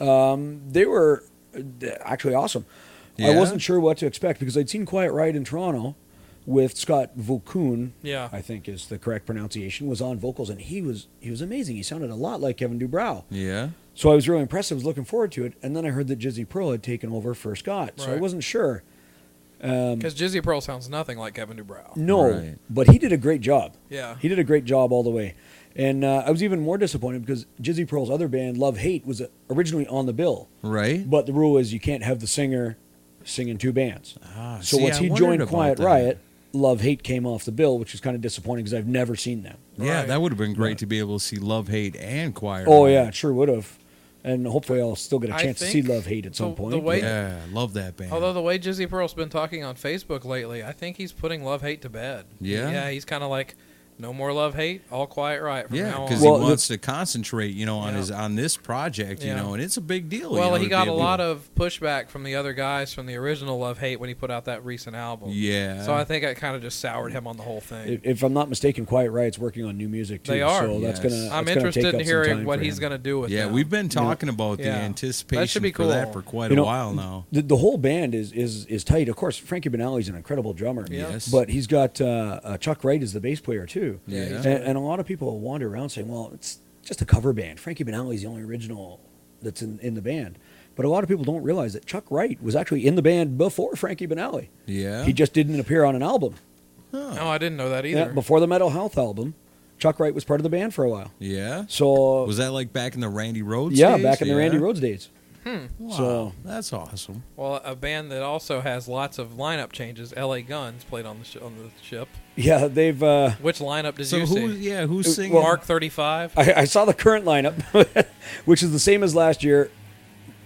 They were actually awesome. I Yeah? wasn't sure what to expect because I'd seen Quiet Riot in Toronto with Scott Volkoon, Yeah. I think is the correct pronunciation, was on vocals, and he was amazing. He sounded a lot like Kevin Dubrow. Yeah. So I was really impressed. I was looking forward to it, and then I heard that Jizzy Pearl had taken over for Scott, so I Right. wasn't sure. Because Jizzy Pearl sounds nothing like Kevin Dubrow. No, Right. but he did a great job. Yeah. He did a great job all the way. And I was even more disappointed because Jizzy Pearl's other band, Love Hate, was originally on the bill. Right. But the rule is you can't have the singer sing in 2 bands. So see, once I he wondered joined about Quiet that. Riot, Love Hate came off the bill, which was kind of disappointing because I've never seen them. Yeah, Right. that would have been great to be able to see Love, Hate, and Choir. Oh, Riot. yeah, it sure would have. And hopefully I'll still get a I chance to see think Love Hate at some the point. way- Yeah, love that band. Although the way Jizzy Pearl's been talking on Facebook lately, I think he's putting Love Hate to bed. Yeah? Yeah, he's kind of like, no more Love Hate, all Quiet Riot from yeah, now because on. Well, he wants to concentrate, on Yeah. on this project, Yeah. and it's a big deal. Well, to he be got a able to- lot of pushback from the other guys from the original Love Hate when he put out that recent album. Yeah. So I think it kind of just soured him on the whole thing. If I'm not mistaken, Quiet Riot's working on new music too. They are. So that's Yes. gonna. I'm that's gonna interested take in up some hearing time what for he's him. going to do with Yeah, them. we've been talking about the Yeah. anticipation That should be for that cool. for quite You a know, while now. The whole band is tight. Of course, Frankie Benally's an incredible drummer. Yes. But he's got Chuck Wright as the bass player too. Yeah. And a lot of people wander around saying, "Well, it's just a cover band. Frankie Benally's the only original that's in the band." But a lot of people don't realize that Chuck Wright was actually in the band before Frankie Benally. Yeah. He just didn't appear on an album. No, I didn't know that either. Yeah, before the Mental Health album, Chuck Wright was part of the band for a while. Yeah. So Was that like back in the Randy Rhodes? yeah, days? back in the Yeah. Randy Rhodes days. Wow, So- that's awesome. Well, a band that also has lots of lineup changes, LA Guns, played on the ship. Yeah, they've. Which lineup did So you who's see? singing? well, Mark 35. I saw the current lineup, which is the same as last year.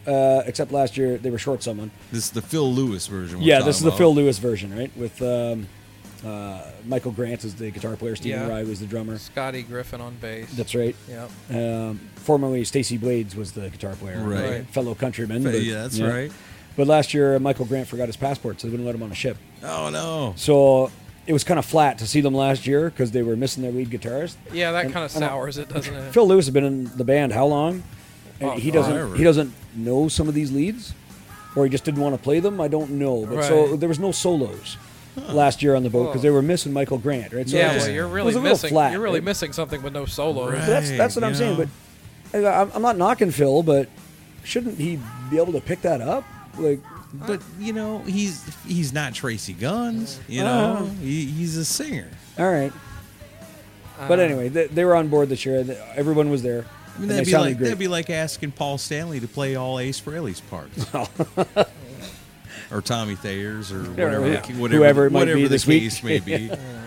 except last year they were short someone. This is the Phil Lewis version. Yeah, this is the Phil Lewis version, right? With Michael Grant is the guitar player, Stephen Riley's the drummer. Scotty Griffin on bass. That's right. Yep. Formerly, Stacey Blades was the guitar player, right? Fellow countryman. Yeah, that's right. But last year, Michael Grant forgot his passport, so they wouldn't let him on the ship. Oh, no. So it was kind of flat to see them last year because they were missing their lead guitarist. Yeah, that kind of sours it, doesn't it? Phil Lewis has been in the band how long? And he doesn't know some of these leads, or he just didn't want to play them. I don't know. But so there was no solos last year on the boat because they were missing Michael Grant, right? So you're really missing. Flat, you're really missing something with no solos. Right, that's what I'm saying. But I'm not knocking Phil, but shouldn't he be able to pick that up? But he's not Tracy Guns. He's a singer. All right. But anyway, they were on board this year. Everyone was there. I mean, that'd be like asking Paul Stanley to play all Ace Frehley's parts, or Tommy Thayer's, or whatever the case may be.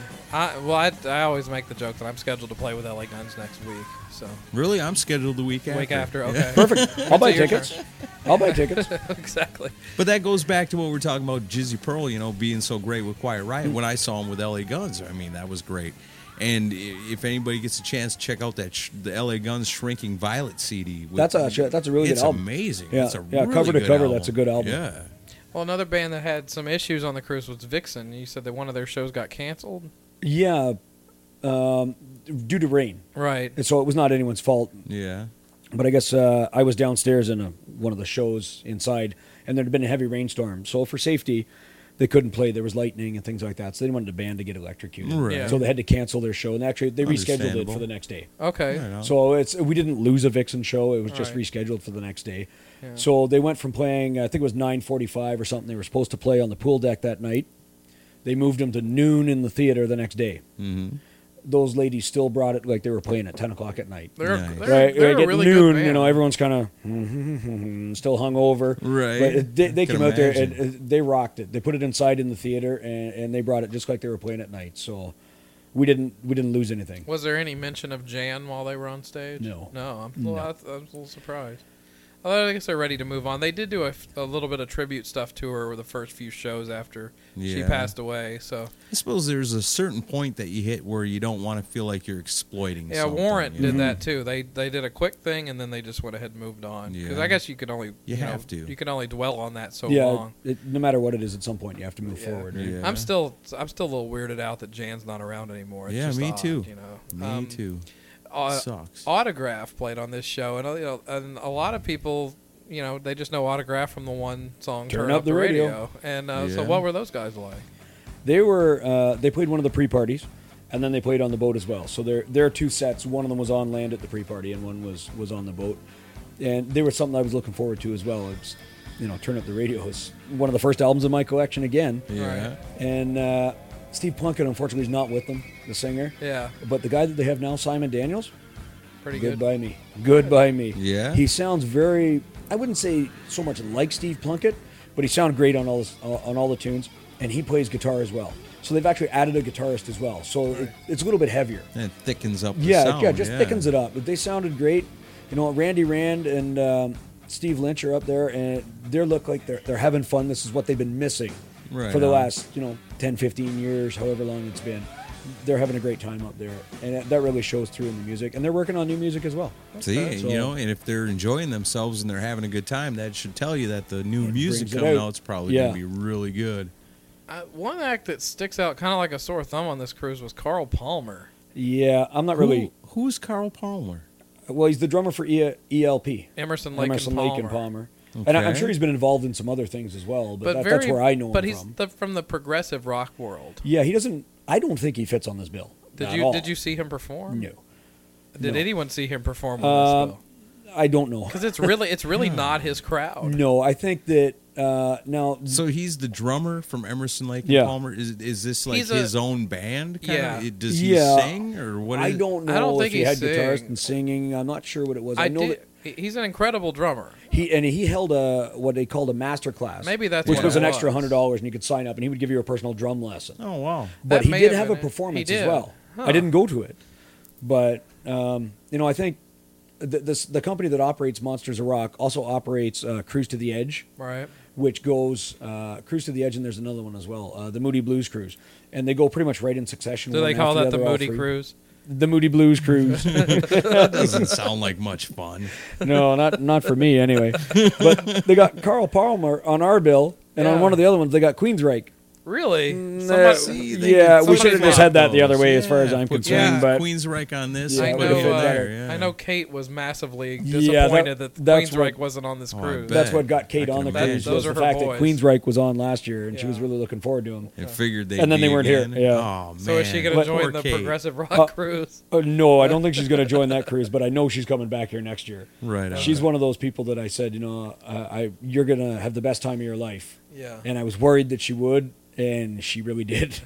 I always make the joke that I'm scheduled to play with LA Guns next week. So really, I'm scheduled the week after. Week after, okay, yeah. Perfect. I'll buy tickets. I'll buy tickets. Exactly. But that goes back to what we're talking about, Jizzy Pearl. Being so great with Quiet Riot. When I saw him with LA Guns, I mean, that was great. And if anybody gets a chance, check out the LA Guns Shrinking Violet CD. That's a really good album. It's amazing. Yeah, it's a really cover to good cover, album. that's a good album. Yeah. Well, another band that had some issues on the cruise was Vixen. You said that one of their shows got canceled. Yeah, due to rain. Right. And so it was not anyone's fault. Yeah. But I guess I was downstairs in one of the shows inside, and there had been a heavy rainstorm. So for safety, they couldn't play. There was lightning and things like that. So they didn't want the band to get electrocuted. Right. Yeah. So they had to cancel their show. And actually, they rescheduled it for the next day. Okay. Right. So we didn't lose a Vixen show. It was just rescheduled for the next day. Yeah. So they went from playing, I think it was 9:45 or something. They were supposed to play on the pool deck that night. They moved them to noon in the theater the next day. Mm-hmm. Those ladies still brought it like they were playing at 10 o'clock at night. They're at really noon, good band. everyone's kind of still hungover. Right. But they came out there and they rocked it. They put it inside in the theater and they brought it just like they were playing at night. So we didn't lose anything. Was there any mention of Jan while they were on stage? No. No, I'm a little surprised. Although I guess they're ready to move on. They did do a little bit of tribute stuff to her with the first few shows after she passed away. So I suppose there's a certain point that you hit where you don't want to feel like you're exploiting something. Warrant did that too. They did a quick thing and then they just went ahead and moved on. Because I guess you could only you can only dwell on that so long. No matter what it is, at some point you have to move forward. Right? Yeah. I'm still a little weirded out that Jan's not around anymore. It's just me odd, too. Me too. Sucks. Autograph played on this show, and a lot of people, they just know Autograph from the one song "Turn Up the Radio." And so, what were those guys like? They were they played one of the pre-parties, and then they played on the boat as well. So their two sets, one of them was on land at the pre-party, and one was on the boat. And they were something I was looking forward to as well. It's "Turn Up the Radio" is one of the first albums in my collection again. Yeah. And Steve Plunkett, unfortunately, is not with them, the singer. Yeah. But the guy that they have now, Simon Daniels, pretty good by me. Good by me. Yeah. He sounds very, I wouldn't say so much like Steve Plunkett, but he sounded great on all the tunes, and he plays guitar as well. So they've actually added a guitarist as well. So it's a little bit heavier. And it thickens up the sound. Yeah, just thickens it up. But they sounded great. Randy Rand and Steve Lynch are up there, and they look like they're having fun. This is what they've been missing for the last 10, 15 years, however long it's been. They're having a great time up there, and that really shows through in the music. And they're working on new music as well. See, and if they're enjoying themselves and they're having a good time, that should tell you that the new music coming out is probably going to be really good. One act that sticks out kind of like a sore thumb on this cruise was Carl Palmer. Yeah, I'm not really... Who's Carl Palmer? Well, he's the drummer for ELP. Emerson, Lake and Palmer. Okay. And I'm sure he's been involved in some other things as well, but that's where I know him from. But he's from the progressive rock world. Yeah, he doesn't... I don't think he fits on this bill. Did you see him perform? No. Did anyone see him perform on this bill? I don't know. Because it's really not his crowd. No, I think that now. So he's the drummer from Emerson, Lake and Palmer. Is this like his own band? Kinda? Does he sing or what? I don't know. I don't think he had guitarist and singing. I'm not sure what it was. I know that he's an incredible drummer. He held what they called a master class. Maybe that's which was an extra $100, and you could sign up, and he would give you a personal drum lesson. Oh wow! But he did have a performance as well. I didn't go to it, but I think the company that operates Monsters of Rock also operates Cruise to the Edge, Right. which goes Cruise to the Edge, and there's another one as well, the Moody Blues Cruise, and they go pretty much right in succession. Do one they call after that the other, all Moody three. Cruise? The Moody Blues Cruise. That doesn't sound like much fun. No, not for me anyway. But they got Carl Palmer on our bill, and on Yeah. one of the other ones they got Queensryche. Really? Yeah, we should have just had that the other way as far as I'm Put concerned. But Queensryche on this. Yeah, I and it put would've it fit better. there, yeah. I know Kate was massively Yeah, disappointed that that's Queensryche what- wasn't on this Oh, I cruise. bet. that's what got Kate I on can the imagine. cruise Those was are the her fact boys. that Queensryche was on last year, and she Yeah. was really looking forward to him. It figured they'd And then be they weren't again. here, yeah. Oh, man. So is she going to But- join Poor the Kate. Progressive Rock cruise? No, I don't think she's going to join that cruise, but I know she's coming back here next year. Right on. She's one of those people that I said, you're going to have the best time of your life. Yeah. And I was worried that she would, and she really did.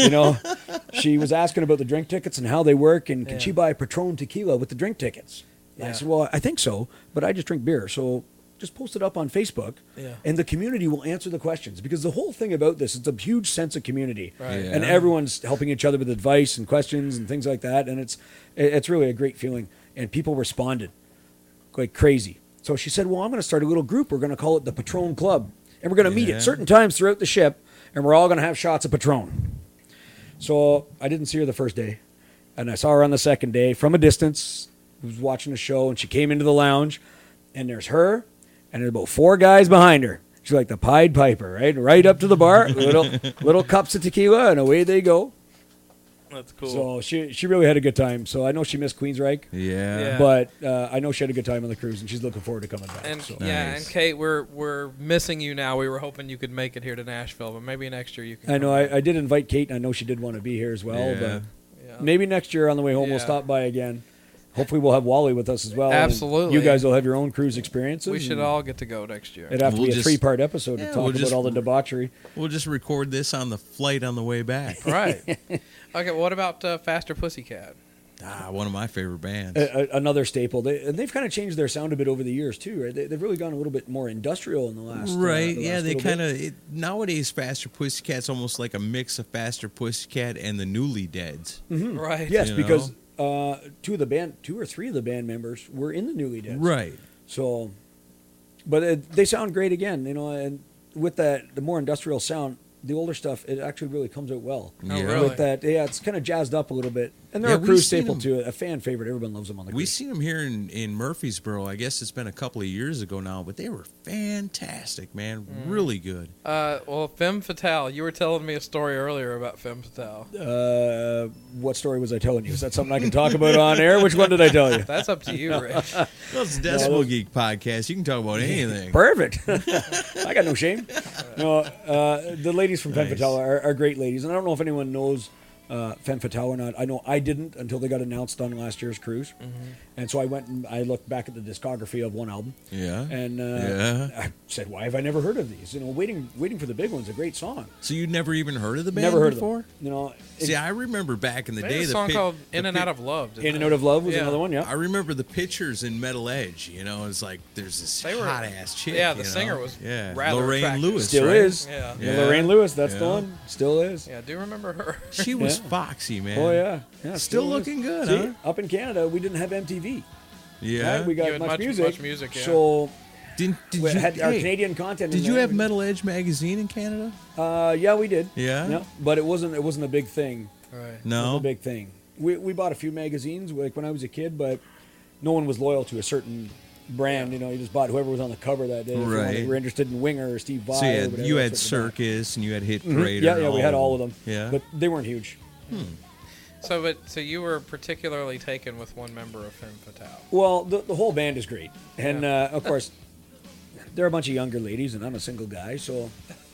She was asking about the drink tickets and how they work, and can she buy Patron tequila with the drink tickets? And I Yeah. said, well, I think so, but I just drink beer, so just post it up on Facebook, Yeah. and the community will answer the questions, because the whole thing about this, it's a huge sense of community, Right. Yeah. and everyone's helping each other with advice and questions and things like that, and it's really a great feeling, and people responded like crazy. So she said, well, I'm going to start a little group. We're going to call it the Patron Club, and we're going to meet Yeah. at certain times throughout the ship, and we're all going to have shots of Patron. So I didn't see her the first day, and I saw her on the second day from a distance. I was watching a show, and she came into the lounge, and there's her, and there's about 4 guys behind her. She's like the Pied Piper, right up to the bar, little cups of tequila, and away they go. That's cool. So she really had a good time. So I know she missed Queensryche, Yeah. Yeah. but I know she had a good time on the cruise, and she's looking forward to coming back. And so. yeah, Nice. and Kate, we're missing you now. We were hoping you could make it here to Nashville, but maybe next year you can. I know come back. I did invite Kate, and I know she did want to be here as well. Yeah. But Yeah. maybe next year on the way home we'll Yeah. stop by again. Hopefully we'll have Wally with us as well. and Absolutely. you guys will have your own cruise experiences. We should and all get to go next year. It'd have to We'll be a just- 3-part episode to Yeah, talk we'll about just- all the debauchery. We'll just record this on the flight on the way back. Right. Okay. What about Faster Pussycat? One of my favorite bands. Another staple. They've kind of changed their sound a bit over the years too, right? They've really gone a little bit more industrial in the last. Right, the yeah, last they little bit. kind of nowadays Faster Pussycat's almost like a mix of Faster Pussycat and the Newly Deads. Right. Yes, you because 2 or 3 of the band members were in the Newly Dead. Right. So, but they sound great again, and with the more industrial sound, the older stuff, it actually really comes out well. Oh, Yeah. really? With that, yeah, it's kind of jazzed up a little bit, and they're Yeah, a we've cruise seen staple them. too, a fan favorite. Everyone loves them on the We cruise. seen them here in Murfreesboro. I guess it's been a couple of years ago now, but they were fantastic, man. Really good. Well, Femme Fatale. You were telling me a story earlier about Femme Fatale. What story was I telling you? Is that something I can talk about on air? Which one did I tell you? That's up to you, Rich. Well, it's Decibel Geek podcast. You can talk about anything. Perfect. I got no shame. No, the ladies from Femme Nice. Fatale are great ladies, and I don't know if anyone knows Femme Fatale or not. I know I didn't until they got announced on last year's cruise, and so I went and I looked back at the discography of one album, Yeah. and Yeah. I said, "Why have I never heard of these?" Waiting for the big one's a great song. So you'd never even heard of the band Never heard before? of them. See, I remember back in the They day had a the song pic- called the "In and pic- Out of Love." didn't In and they? Out of Love was Yeah. another one. Yeah. I remember the pictures in Metal Edge. It's like there's this They were- hot ass chick. yeah, the you know? singer was yeah. rather Lorraine attractive. Lewis. Still right? is. Yeah. Yeah. Lorraine Lewis. That's the Yeah. one. Still is. Yeah, I do remember her. She was Yeah. foxy, man. Oh yeah. Still is. looking good, See, huh? Up in Canada, we didn't have MTV. Yeah. Right? We got You had much much music. music, yeah. So Did we you had our hey, Canadian content. Did in you there. have Metal Edge magazine in Canada? Yeah, we did. Yeah? but it wasn't a big thing. Right. It wasn't No. a big thing. We bought a few magazines like when I was a kid, but no one was loyal to a certain brand. You just bought whoever was on the cover that day. If Right. you were interested in Winger or Steve Vai. So or you whatever, had that's what we bought. Circus and you had Hit Mhm. Parade. Yeah, and yeah, we had all of them. Yeah. But they weren't huge. So you were particularly taken with one member of Femme Fatale. Well, the whole band is great, and of course, they're a bunch of younger ladies, and I'm a single guy, so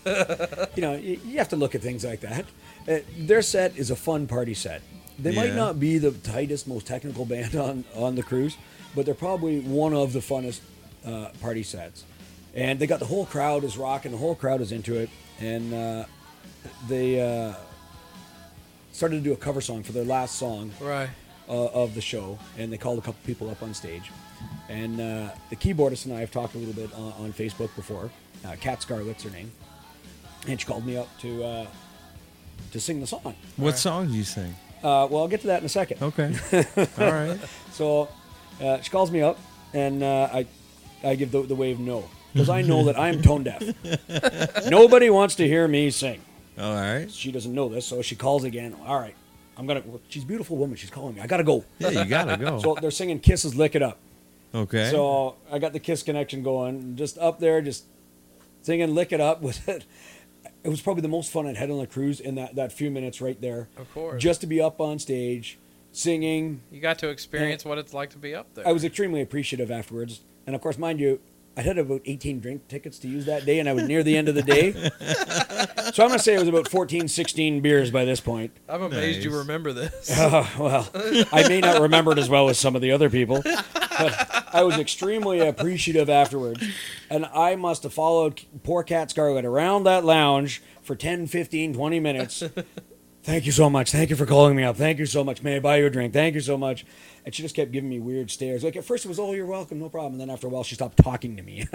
you have to look at things like that. Their set is a fun party set. They might Yeah. not be the tightest, most technical band on the cruise, but they're probably one of the funnest party sets. And they got the whole crowd is rocking, the whole crowd is into it, and they started to do a cover song for their last song Right. of the show, and they called a couple people up on stage. And the keyboardist and I have talked a little bit on Facebook before. Kat Scarlett's her name, and she called me up to sing the song. What song do you sing? Well, I'll get to that in a second. Okay. All right. So She calls me up, and I give the wave no. Because I know that I'm tone deaf. Nobody wants to hear me sing. All right. She doesn't know this, so she calls again. All right. She's a beautiful woman. She's calling me. I got to go. Yeah, you got to go. So they're singing Kiss's Lick It Up. Okay. So I got the Kiss connection going. Just up there, just singing Lick It Up. It was probably the most fun I'd had on the cruise in that few minutes right there. Of course. Just to be up on stage, singing. You got to experience what it's like to be up there. I was extremely appreciative afterwards. And of course, mind you, I had about 18 drink tickets to use that day, and I was near the end of the day. So I'm going to say it was about 14, 16 beers by this point. I'm amazed you remember this. Well, I may not remember it as well as some of the other people, but I was extremely appreciative afterwards. And I must have followed poor Kat Scarlett around that lounge for 10, 15, 20 minutes. Thank you so much. Thank you for calling me up. Thank you so much. May I buy you a drink? Thank you so much. And she just kept giving me weird stares. Like at first it was, oh, you're welcome, no problem. And then after a while she stopped talking to me.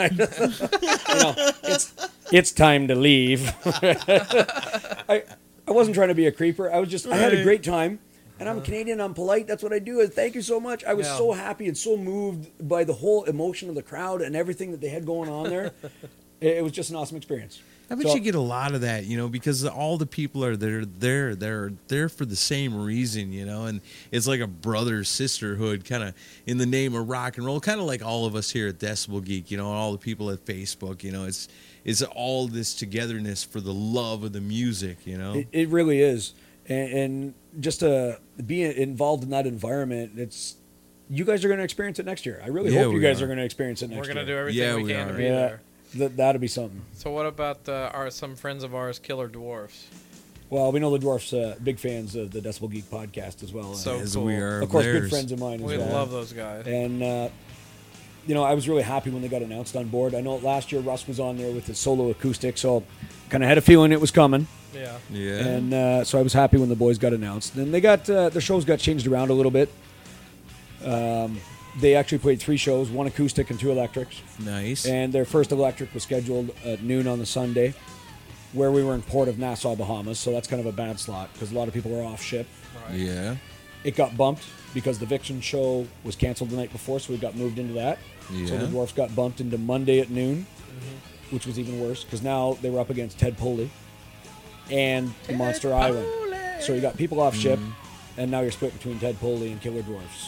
It's time to leave. I wasn't trying to be a creeper. I had a great time. And I'm Canadian, I'm polite. That's what I do. Thank you so much. I was so happy and so moved by the whole emotion of the crowd and everything that they had going on there. It was just an awesome experience. I bet you get a lot of that, because all the people are there. They're there for the same reason, and it's like a brother sisterhood, kind of in the name of rock and roll, kind of like all of us here at Decibel Geek, and all the people at Facebook. It's all this togetherness for the love of the music. It really is, and just to be involved in that environment, you guys are going to experience it next year. I really hope you guys are going to experience it next year. We're going to do everything we can to be there. That'll be something. So what about some friends of ours, Killer Dwarfs? Well, we know the Dwarfs big fans of the Decibel Geek podcast as well. So as cool. we are, of course, good friends of mine as well. We love those guys. And I was really happy when they got announced on board. I know last year Russ was on there with his solo acoustic, so kind of had a feeling it was coming. Yeah. And so I was happy when the boys got announced. And they got their shows got changed around a little bit. They actually played 3 shows, 1 acoustic and 2 electrics. Nice. And their first electric was scheduled at noon on the Sunday, where we were in Port of Nassau, Bahamas. So that's kind of a bad slot because a lot of people were off ship. Right. Yeah. It got bumped because the Vixen show was canceled the night before, so we got moved into that. Yeah. So the Dwarfs got bumped into Monday at noon, which was even worse because now they were up against Ted Poley and the Monster Island. So you got people off ship, and now you're split between Ted Poley and Killer Dwarfs.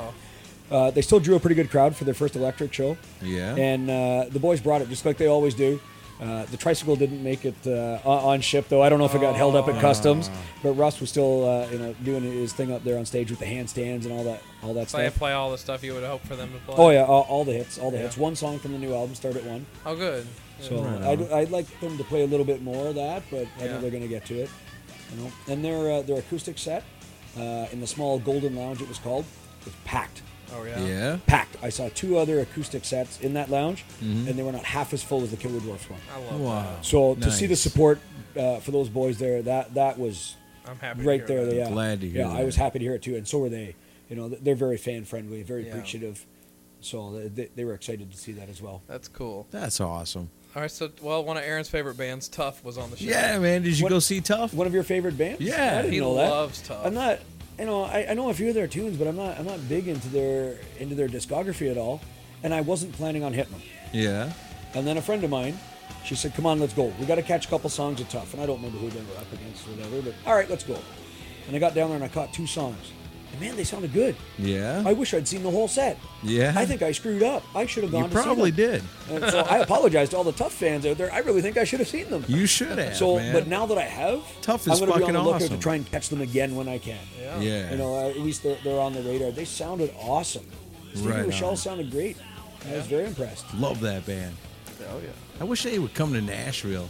So they still drew a pretty good crowd for their first electric show. Yeah. And the boys brought it just like they always do. The tricycle didn't make it on ship, though. I don't know if it got held up at customs, but Russ was still doing his thing up there on stage with the handstands and all that So stuff. they play all the stuff you would hope for them to play. Oh yeah, all the hits, hits. 1 song from the new album, Start at 1. Oh, good. So I'd like them to play a little bit more of that, but I know they're going to get to it. And their acoustic set in the small Golden Lounge, it was called, was packed. Oh yeah. Yeah. Packed. I saw 2 other acoustic sets in that lounge, and they were not half as full as the Killer Dwarfs one. I love that. So to see the support for those boys there, that was I'm happy right to hear there. that. Yeah, Glad to hear Yeah, that. I was happy to hear it too, and so were they. They're very fan friendly, very appreciative. So they were excited to see that as well. That's cool. That's awesome. All right, so one of Aaron's favorite bands, Tough, was on the show. Yeah, man. Did you go see Tough? One of your favorite bands? Yeah. I didn't He know that. loves Tough. I'm not. I know a few of their tunes, but I'm not big into their discography at all, and I wasn't planning on hitting them. Yeah. And then a friend of mine, she said, "Come on, let's go. We got to catch a couple songs of Tough." And I don't remember who they were up against or whatever, but all right, let's go. And I got down there and I caught 2 songs. And man, they sounded good. Yeah. I wish I'd seen the whole set. Yeah. I think I screwed up. I should have gone You to see them. probably did. And so I apologize to all the Tough fans out there. I really think I should have seen them. You should have. So, man. but now that I have, Tough I'm is going to be on fucking the lookout awesome. to try and catch them again when I can. Yeah. Yeah. At least they're on the radar. They sounded awesome. Stevie Right Rochelle on. sounded great. I was very impressed. Love that band. Oh yeah. I wish they would come to Nashville.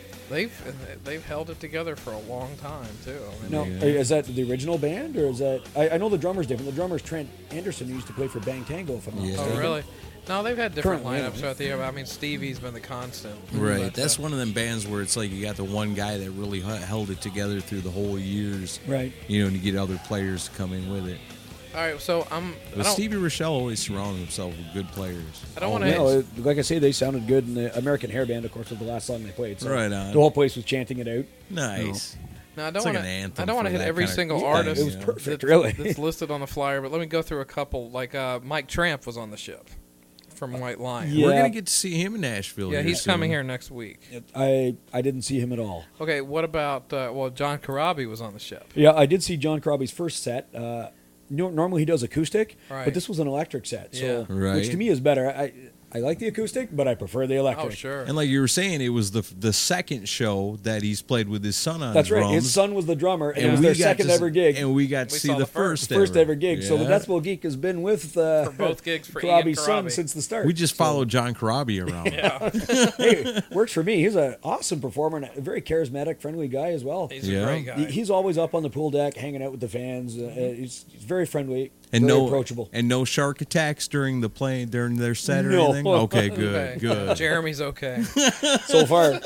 They've held it together for a long time too. I mean, Now, is that the original band, or is that? I know the drummer's different. The drummer's Trent Anderson, who used to play for Bang Tango, if I'm not mistaken. Oh really? No, they've had different Currently, lineups anyway. throughout the year. I mean, Stevie's been the constant. Right. But, That's one of them bands where it's like you got the one guy that really held it together through the whole years. Right. And you get other players to come in with it. All right, so But Stevie Rochelle always surrounded himself with good players. I don't want to. No, like I say, they sounded good. And the American Hair Band, of course, was the last song they played. So Right on. The whole place was chanting it out. Nice. Now, I It's don't like want an to. anthem I don't want to for hit that every kind of single thing, artist. It was you know? perfect, really. That's listed on the flyer, but let me go through a couple. Like Mike Tramp was on the ship from White Lion. Yeah. We're gonna get to see him in Nashville. Yeah, here he's soon. coming here next week. I didn't see him at all. Okay, what about John Corabi was on the ship. Yeah, I did see John Corabi's first set. Normally he does acoustic, Right. but this was an electric set, so Yeah. Right. which to me is better. I like the acoustic, but I prefer the electric. Oh, sure. And like you were saying, it was the second show that he's played with his son on That's right. drums. His son was the drummer, and Yeah. it was we their got second to ever gig. And we got to We see saw the the first ever gig. So the Yeah. Decibel Geek has been with For both gigs for Corabi's Ian son Corabi. since the start. We just followed John Corabi around. Hey, works for me. He's an awesome performer and a very charismatic, friendly guy as well. He's Yeah. a great guy. He's always up on the pool deck, hanging out with the fans. He's very friendly, And very no approachable. And no shark attacks during their set or No. anything. Okay, good, Okay. good. Jeremy's okay. So far,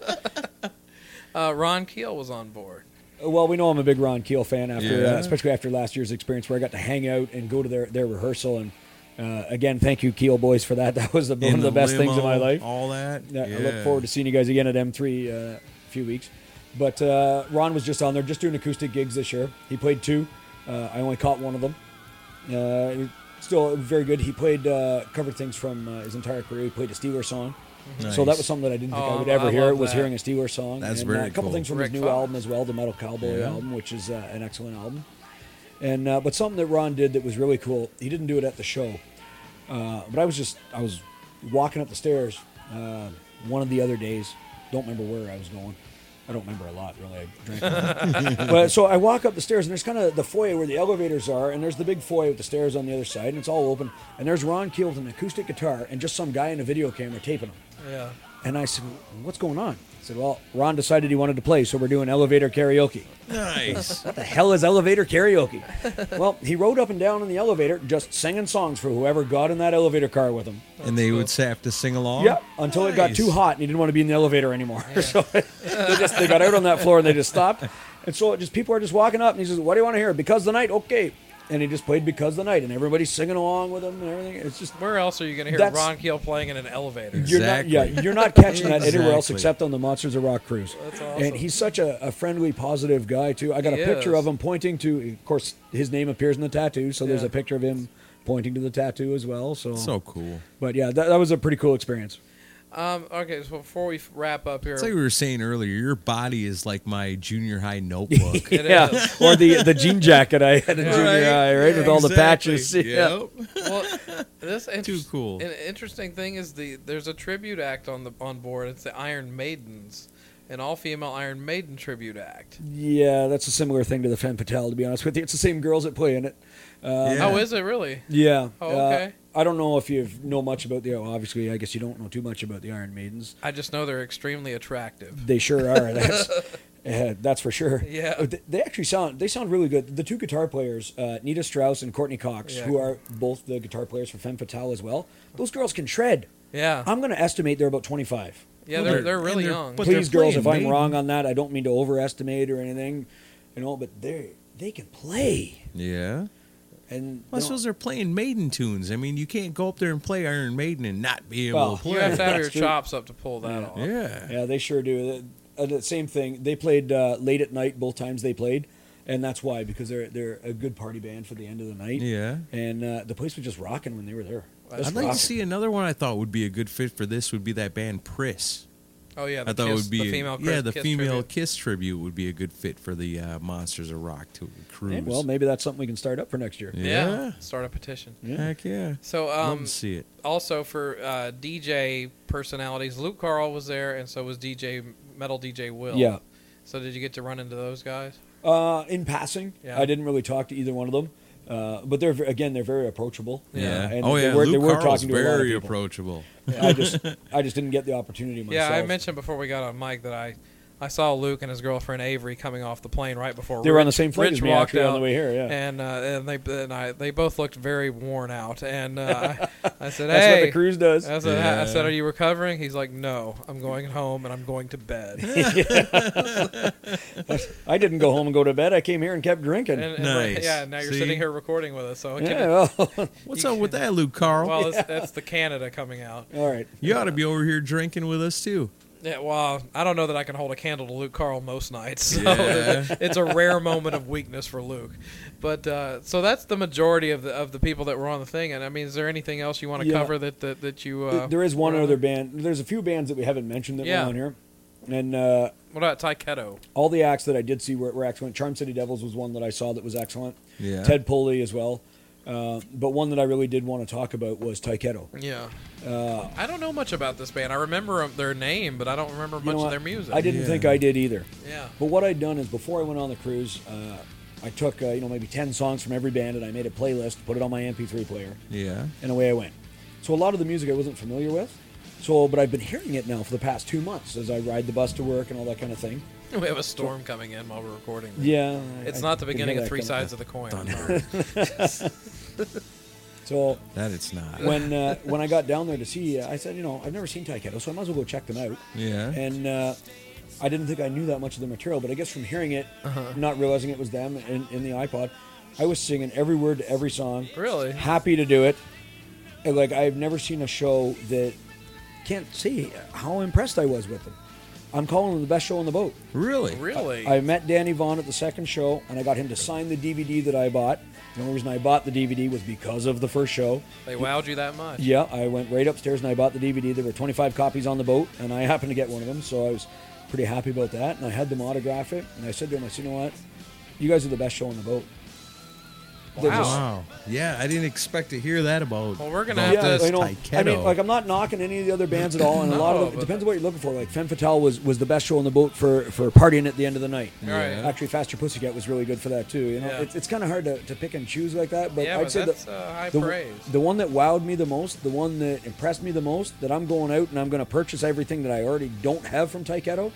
Ron Keel was on board. well, we know I'm a big Ron Keel fan after, Yeah. especially after last year's experience where I got to hang out and go to their rehearsal. And again, thank you, Keel boys, for that. That was one In of the best things in limo, my life. All that. Yeah, I look forward to seeing you guys again at M3 a few weeks. But Ron was just on there, just doing acoustic gigs this year. He played 2. I only caught one of them. Still very good. He played covered things from his entire career. He played a Steelers song. Nice. So that was something that I didn't think Oh, I would I ever hear. love Was that. hearing a Steelers song. That's and, very a couple cool. things from his Rick new Fox. album as well, the Metal Cowboy Yeah. album, which is an excellent album. And but something that Ron did that was really cool. He didn't do it at the show, but I was walking up the stairs one of the other days. Don't remember where I was going. I don't remember a lot, really. I drank a lot. But so I walk up the stairs, and there's kind of the foyer where the elevators are, and there's the big foyer with the stairs on the other side, and it's all open. And there's Ron Keel with an acoustic guitar and just some guy in a video camera taping him. Yeah. And I said, what's going on? I said, well, Ron decided he wanted to play, so we're doing elevator karaoke. Nice. What the hell is elevator karaoke? Well, he rode up and down in the elevator just singing songs for whoever got in that elevator car with him. And they would have to sing along. Yep, until it got Nice. too hot and he didn't want to be in the elevator anymore. So they got out on that floor and they just stopped. And so people are just walking up and he says, what do you want to hear? Because the Night? Okay. And he just played Because the Night and everybody's singing along with him and everything. It's just... Where else are you going to hear That's- Ron Keel playing in an elevator? Exactly. You're not catching that anywhere else Exactly. except on the Monsters of Rock cruise. That's awesome. And he's such a friendly, positive guy too. I got He a picture is. of him pointing to. Of course, his name appears in the tattoo, so there's Yeah. a picture of him pointing to the tattoo as well. So cool. But yeah, that was a pretty cool experience. Okay, so before we wrap up here, It's like we were saying earlier. Your body is like my junior high notebook. It yeah, is. or the jean jacket I had in junior high, right, with all the patches. Yeah. Yep. well, this Too cool. An interesting thing is there's a tribute act on board. It's the Iron Maidens, an all-female Iron Maiden tribute act. Yeah, that's a similar thing to the Femme Fatale, to be honest with you. It's the same girls that play in it. Yeah. Oh, is it really? Yeah. Oh, okay. I don't know if you know much about obviously, I guess you don't know too much about the Iron Maidens. I just know they're extremely attractive. They sure are. That's for sure. Yeah. They actually sound really good. The 2 guitar players, Nita Strauss and Courtney Cox, Yeah. who are both the guitar players for Femme Fatale as well. Those girls can shred. Yeah. I'm going to estimate they're about 25. Yeah, Well, they're really and young. but Please, they're girls, if I'm playing wrong Maiden. on that, I don't mean to overestimate or anything, but they can play. Yeah. And Plus, those are playing Maiden tunes. I mean, you can't go up there and play Iron Maiden and not be able Well, to play. You have to have your That's true. chops up to pull that off. Yeah. yeah, they sure do. The same thing. They played late at night both times they played, and that's why, because they're a good party band for the end of the night. Yeah. And the place was just rocking when they were there. That's I'd like rocking. to see another one I thought would be a good fit for this would be that band Priss. Oh yeah, I thought it would be the female the Kiss female tribute. Kiss tribute would be a good fit for the Monsters of Rock cruise. Yeah, well, maybe that's something we can start up for next year. Yeah. Start a petition. Heck yeah. So Love to see it. also for DJ personalities, Luke Carl was there, and so was Metal DJ Will. Yeah. So did you get to run into those guys? In passing, Yeah. I didn't really talk to either one of them, but they're very approachable. Yeah. and Oh yeah. they Luke were Carl's talking to a lot of very people. approachable. I just didn't get the opportunity myself. Yeah, I mentioned before we got on mic that I saw Luke and his girlfriend Avery coming off the plane right before They were on the same flight Rich as me, walked actually, on out, the way here, yeah. and they both looked very worn out. And I said, That's "Hey, what the cruise does. I said, "Are you recovering?" He's like, "No, I'm going home and I'm going to bed." I didn't go home and go to bed. I came here and kept drinking. And Nice. yeah, now you're See? sitting here recording with us. So it yeah, can, well, What's up with that, Luke Carl? well, that's the Canada coming out. all right. You ought to be over here drinking with us too. Yeah, well, I don't know that I can hold a candle to Luke Carl most nights. So Yeah. it's a rare moment of weakness for Luke. But so that's the majority of the people that were on the thing. And I mean, is there anything else you want to Yeah. cover that you? There is one were on other there? band. There's a few bands that we haven't mentioned that Yeah. were on here. And What about Taiketo? all the acts that I did see were excellent. Charm City Devils was one that I saw that was excellent. Yeah. Ted Pulley as well. But one that I really did want to talk about was Taiketo. Yeah. I don't know much about this band. I remember their name, but I don't remember You much know of what? their music. I didn't Yeah. think I did either. Yeah. But what I'd done is before I went on the cruise, I took maybe 10 songs from every band and I made a playlist, put it on my MP3 player, Yeah. and away I went. So a lot of the music I wasn't familiar with. But I've been hearing it now for the past 2 months as I ride the bus to work and all that kind of thing. We have a storm coming in while we're recording. Yeah. It's I not the can beginning hear of that Three coming. Sides of the Coin. So That it's not. when I got down there to see, I said, I've never seen Taiketo, so I might as well go check them out. Yeah. And I didn't think I knew that much of the material, but I guess from hearing it, Uh-huh. not realizing it was them in the iPod, I was singing every word to every song. Really? Happy to do it. And, I've never seen a show that can't see how impressed I was with them. I'm calling them the best show on the boat. Really? Really? I met Danny Vaughn at the second show, and I got him to sign the DVD that I bought. The only reason I bought the DVD was because of the first show. They wowed you that much? Yeah, I went right upstairs and I bought the DVD. There were 25 copies on the boat, and I happened to get one of them, so I was pretty happy about that. And I had them autograph it, and I said to them, you know what? You guys are the best show on the boat. They're Wow. just- Wow. Yeah, I didn't expect to hear that about. Well, we're gonna about have to- this I mean, Taiketo. I'm not knocking any of the other bands at all, and a lot of No, them, it but- depends on what you're looking for. Like Femme Fatale was the best show on the boat for partying at the end of the night. Right. Actually, Faster Pussycat was really good for that too. Yeah. It's kind of hard to pick and choose like that, but Yeah, I'd but say that's that high the, praise. the one that wowed me the most, the one that impressed me the most, that I'm going out and I'm going to purchase everything that I already don't have from Taiketo.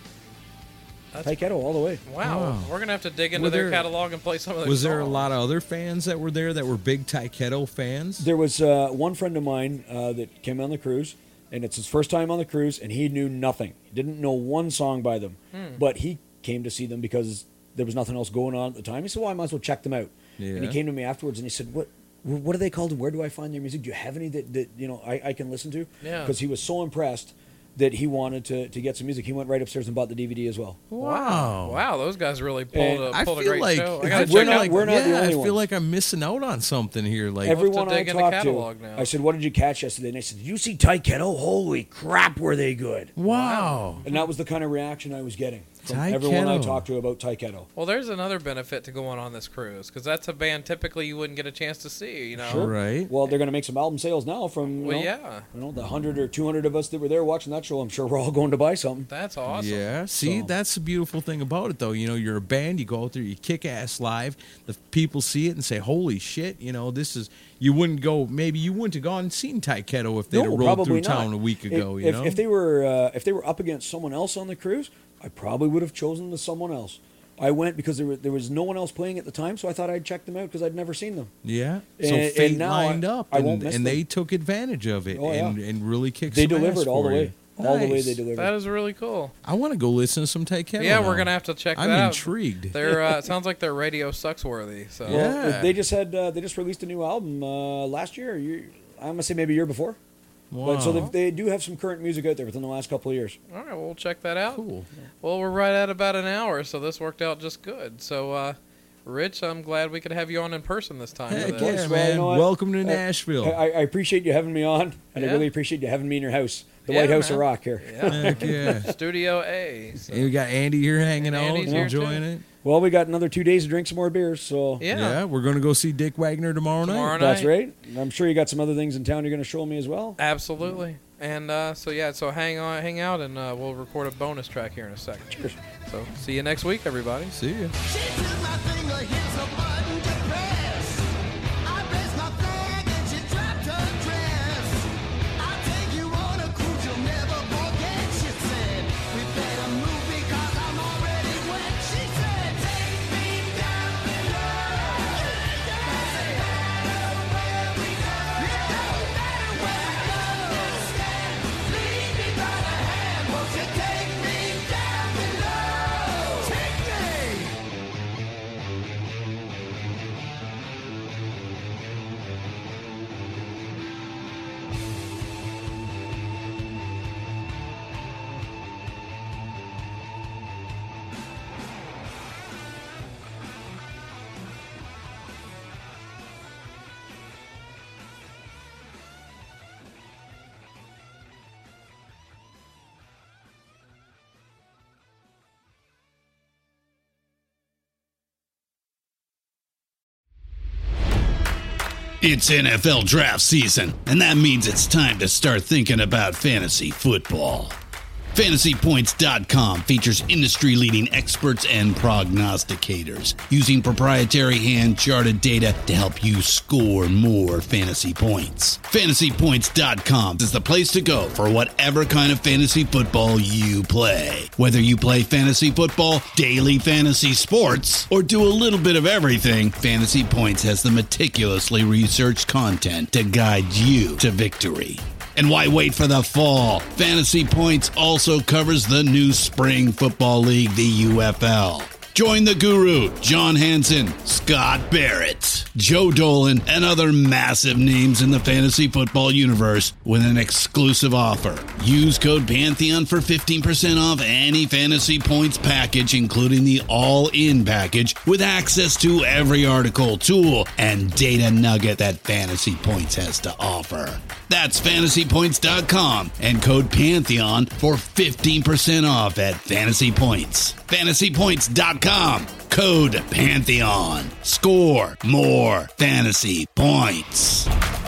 Taiketo all the way. Wow. Wow. We're going to have to dig into Were their there- catalog and play some of their Was there a songs. lot of other fans that were there that were big Taiketo fans? There was one friend of mine that came on the cruise, and it's his first time on the cruise, and he knew nothing. He didn't know one song by them, but he came to see them because there was nothing else going on at the time. He said, well, I might as well check them out. Yeah. And he came to me afterwards, and he said, what are they called, and where do I find their music? Do you have any that I can listen to? Yeah. Because he was so impressed that he wanted to get some music. He went right upstairs and bought the DVD as well. Wow. Wow, those guys really And pulled I a feel great like show. I I gotta feel check not- out. like- we're not the yeah, only I feel ones. like I'm missing out on something here. Like Everyone I dig in the talked catalog to, now. I said, what did you catch yesterday? And they said, did you see Taiketo? Holy crap, were they good. wow. And that was the kind of reaction I was getting from everyone I Taiketo. talked to about Taiketo. Well, there's another benefit to going on this cruise because that's a band typically you wouldn't get a chance to see. You know. Sure. Right. Well, they're going to make some album sales now from Well, yeah. the 100 or 200 of us that were there watching that show. I'm sure we're all going to buy something. That's awesome. Yeah. See, So- that's the beautiful thing about it, though. You're a band. You go out there, you kick ass live. The people see it and say, "Holy shit!" This is. You wouldn't go. Maybe you wouldn't have gone and seen Taiketo if they'd have rolled probably through town not. a week ago. If they were up against someone else on the cruise, I probably would have chosen the someone else. I went because there was no one else playing at the time, so I thought I'd check them out because I'd never seen them. Yeah. So And fate now lined I- up, I won't and, miss and them. they took advantage of it Oh, yeah. and really kicked. They some ass delivered all the for way. you. All the way Nice. they delivered. That is really cool. I want to go listen to some Taiketo. Yeah, now. we're gonna have to check that I'm out. intrigued. They're it sounds like their radio sucks worthy. So Well, Yeah. they just released a new album last year. I'm gonna say maybe a year before. Wow. But so they do have some current music out there within the last couple of years. all right, we'll check that out. Cool. Well, we're right at about an hour, so this worked out just good. So, Rich, I'm glad we could have you on in person this time. Heck for yeah, this. Well, man. you know what? Welcome to Nashville. I appreciate you having me on, and I Yeah. really appreciate you having me in your house, the Yeah, White House man. of Rock here. Yeah. Heck yeah. Studio A. So. And we got Andy here hanging And out, Andy's here, enjoying too. it. Well, we got another 2 days to drink some more beers, so Yeah. We're going to go see Dick Wagner tomorrow Tomorrow night. night. that's right. And I'm sure you got some other things in town you're going to show me as well. Absolutely. And so hang out, and we'll record a bonus track here in a second. Cheers. So see you next week, everybody. See ya. She took my finger, here's a button to press. I raised my flag and she dropped her dress. I'll take you on a cruise you'll never forget, she said. We better move because I'm already wet. She said, take me down below. It doesn't matter where we go. It don't matter where we go. Lead me by the hand, won't you take me down below? Take me! It's NFL draft season, and that means it's time to start thinking about fantasy football. FantasyPoints.com features industry-leading experts and prognosticators using proprietary hand-charted data to help you score more fantasy points. FantasyPoints.com is the place to go for whatever kind of fantasy football you play. Whether you play fantasy football, daily fantasy sports, or do a little bit of everything, Fantasy Points has the meticulously researched content to guide you to victory. And why wait for the fall? Fantasy Points also covers the new spring football league, the UFL. Join the guru, John Hansen, Scott Barrett, Joe Dolan, and other massive names in the fantasy football universe with an exclusive offer. Use code Pantheon for 15% off any Fantasy Points package, including the all-in package, with access to every article, tool, and data nugget that Fantasy Points has to offer. That's FantasyPoints.com and code Pantheon for 15% off at Fantasy Points. FantasyPoints.com, code Pantheon. Score more fantasy points.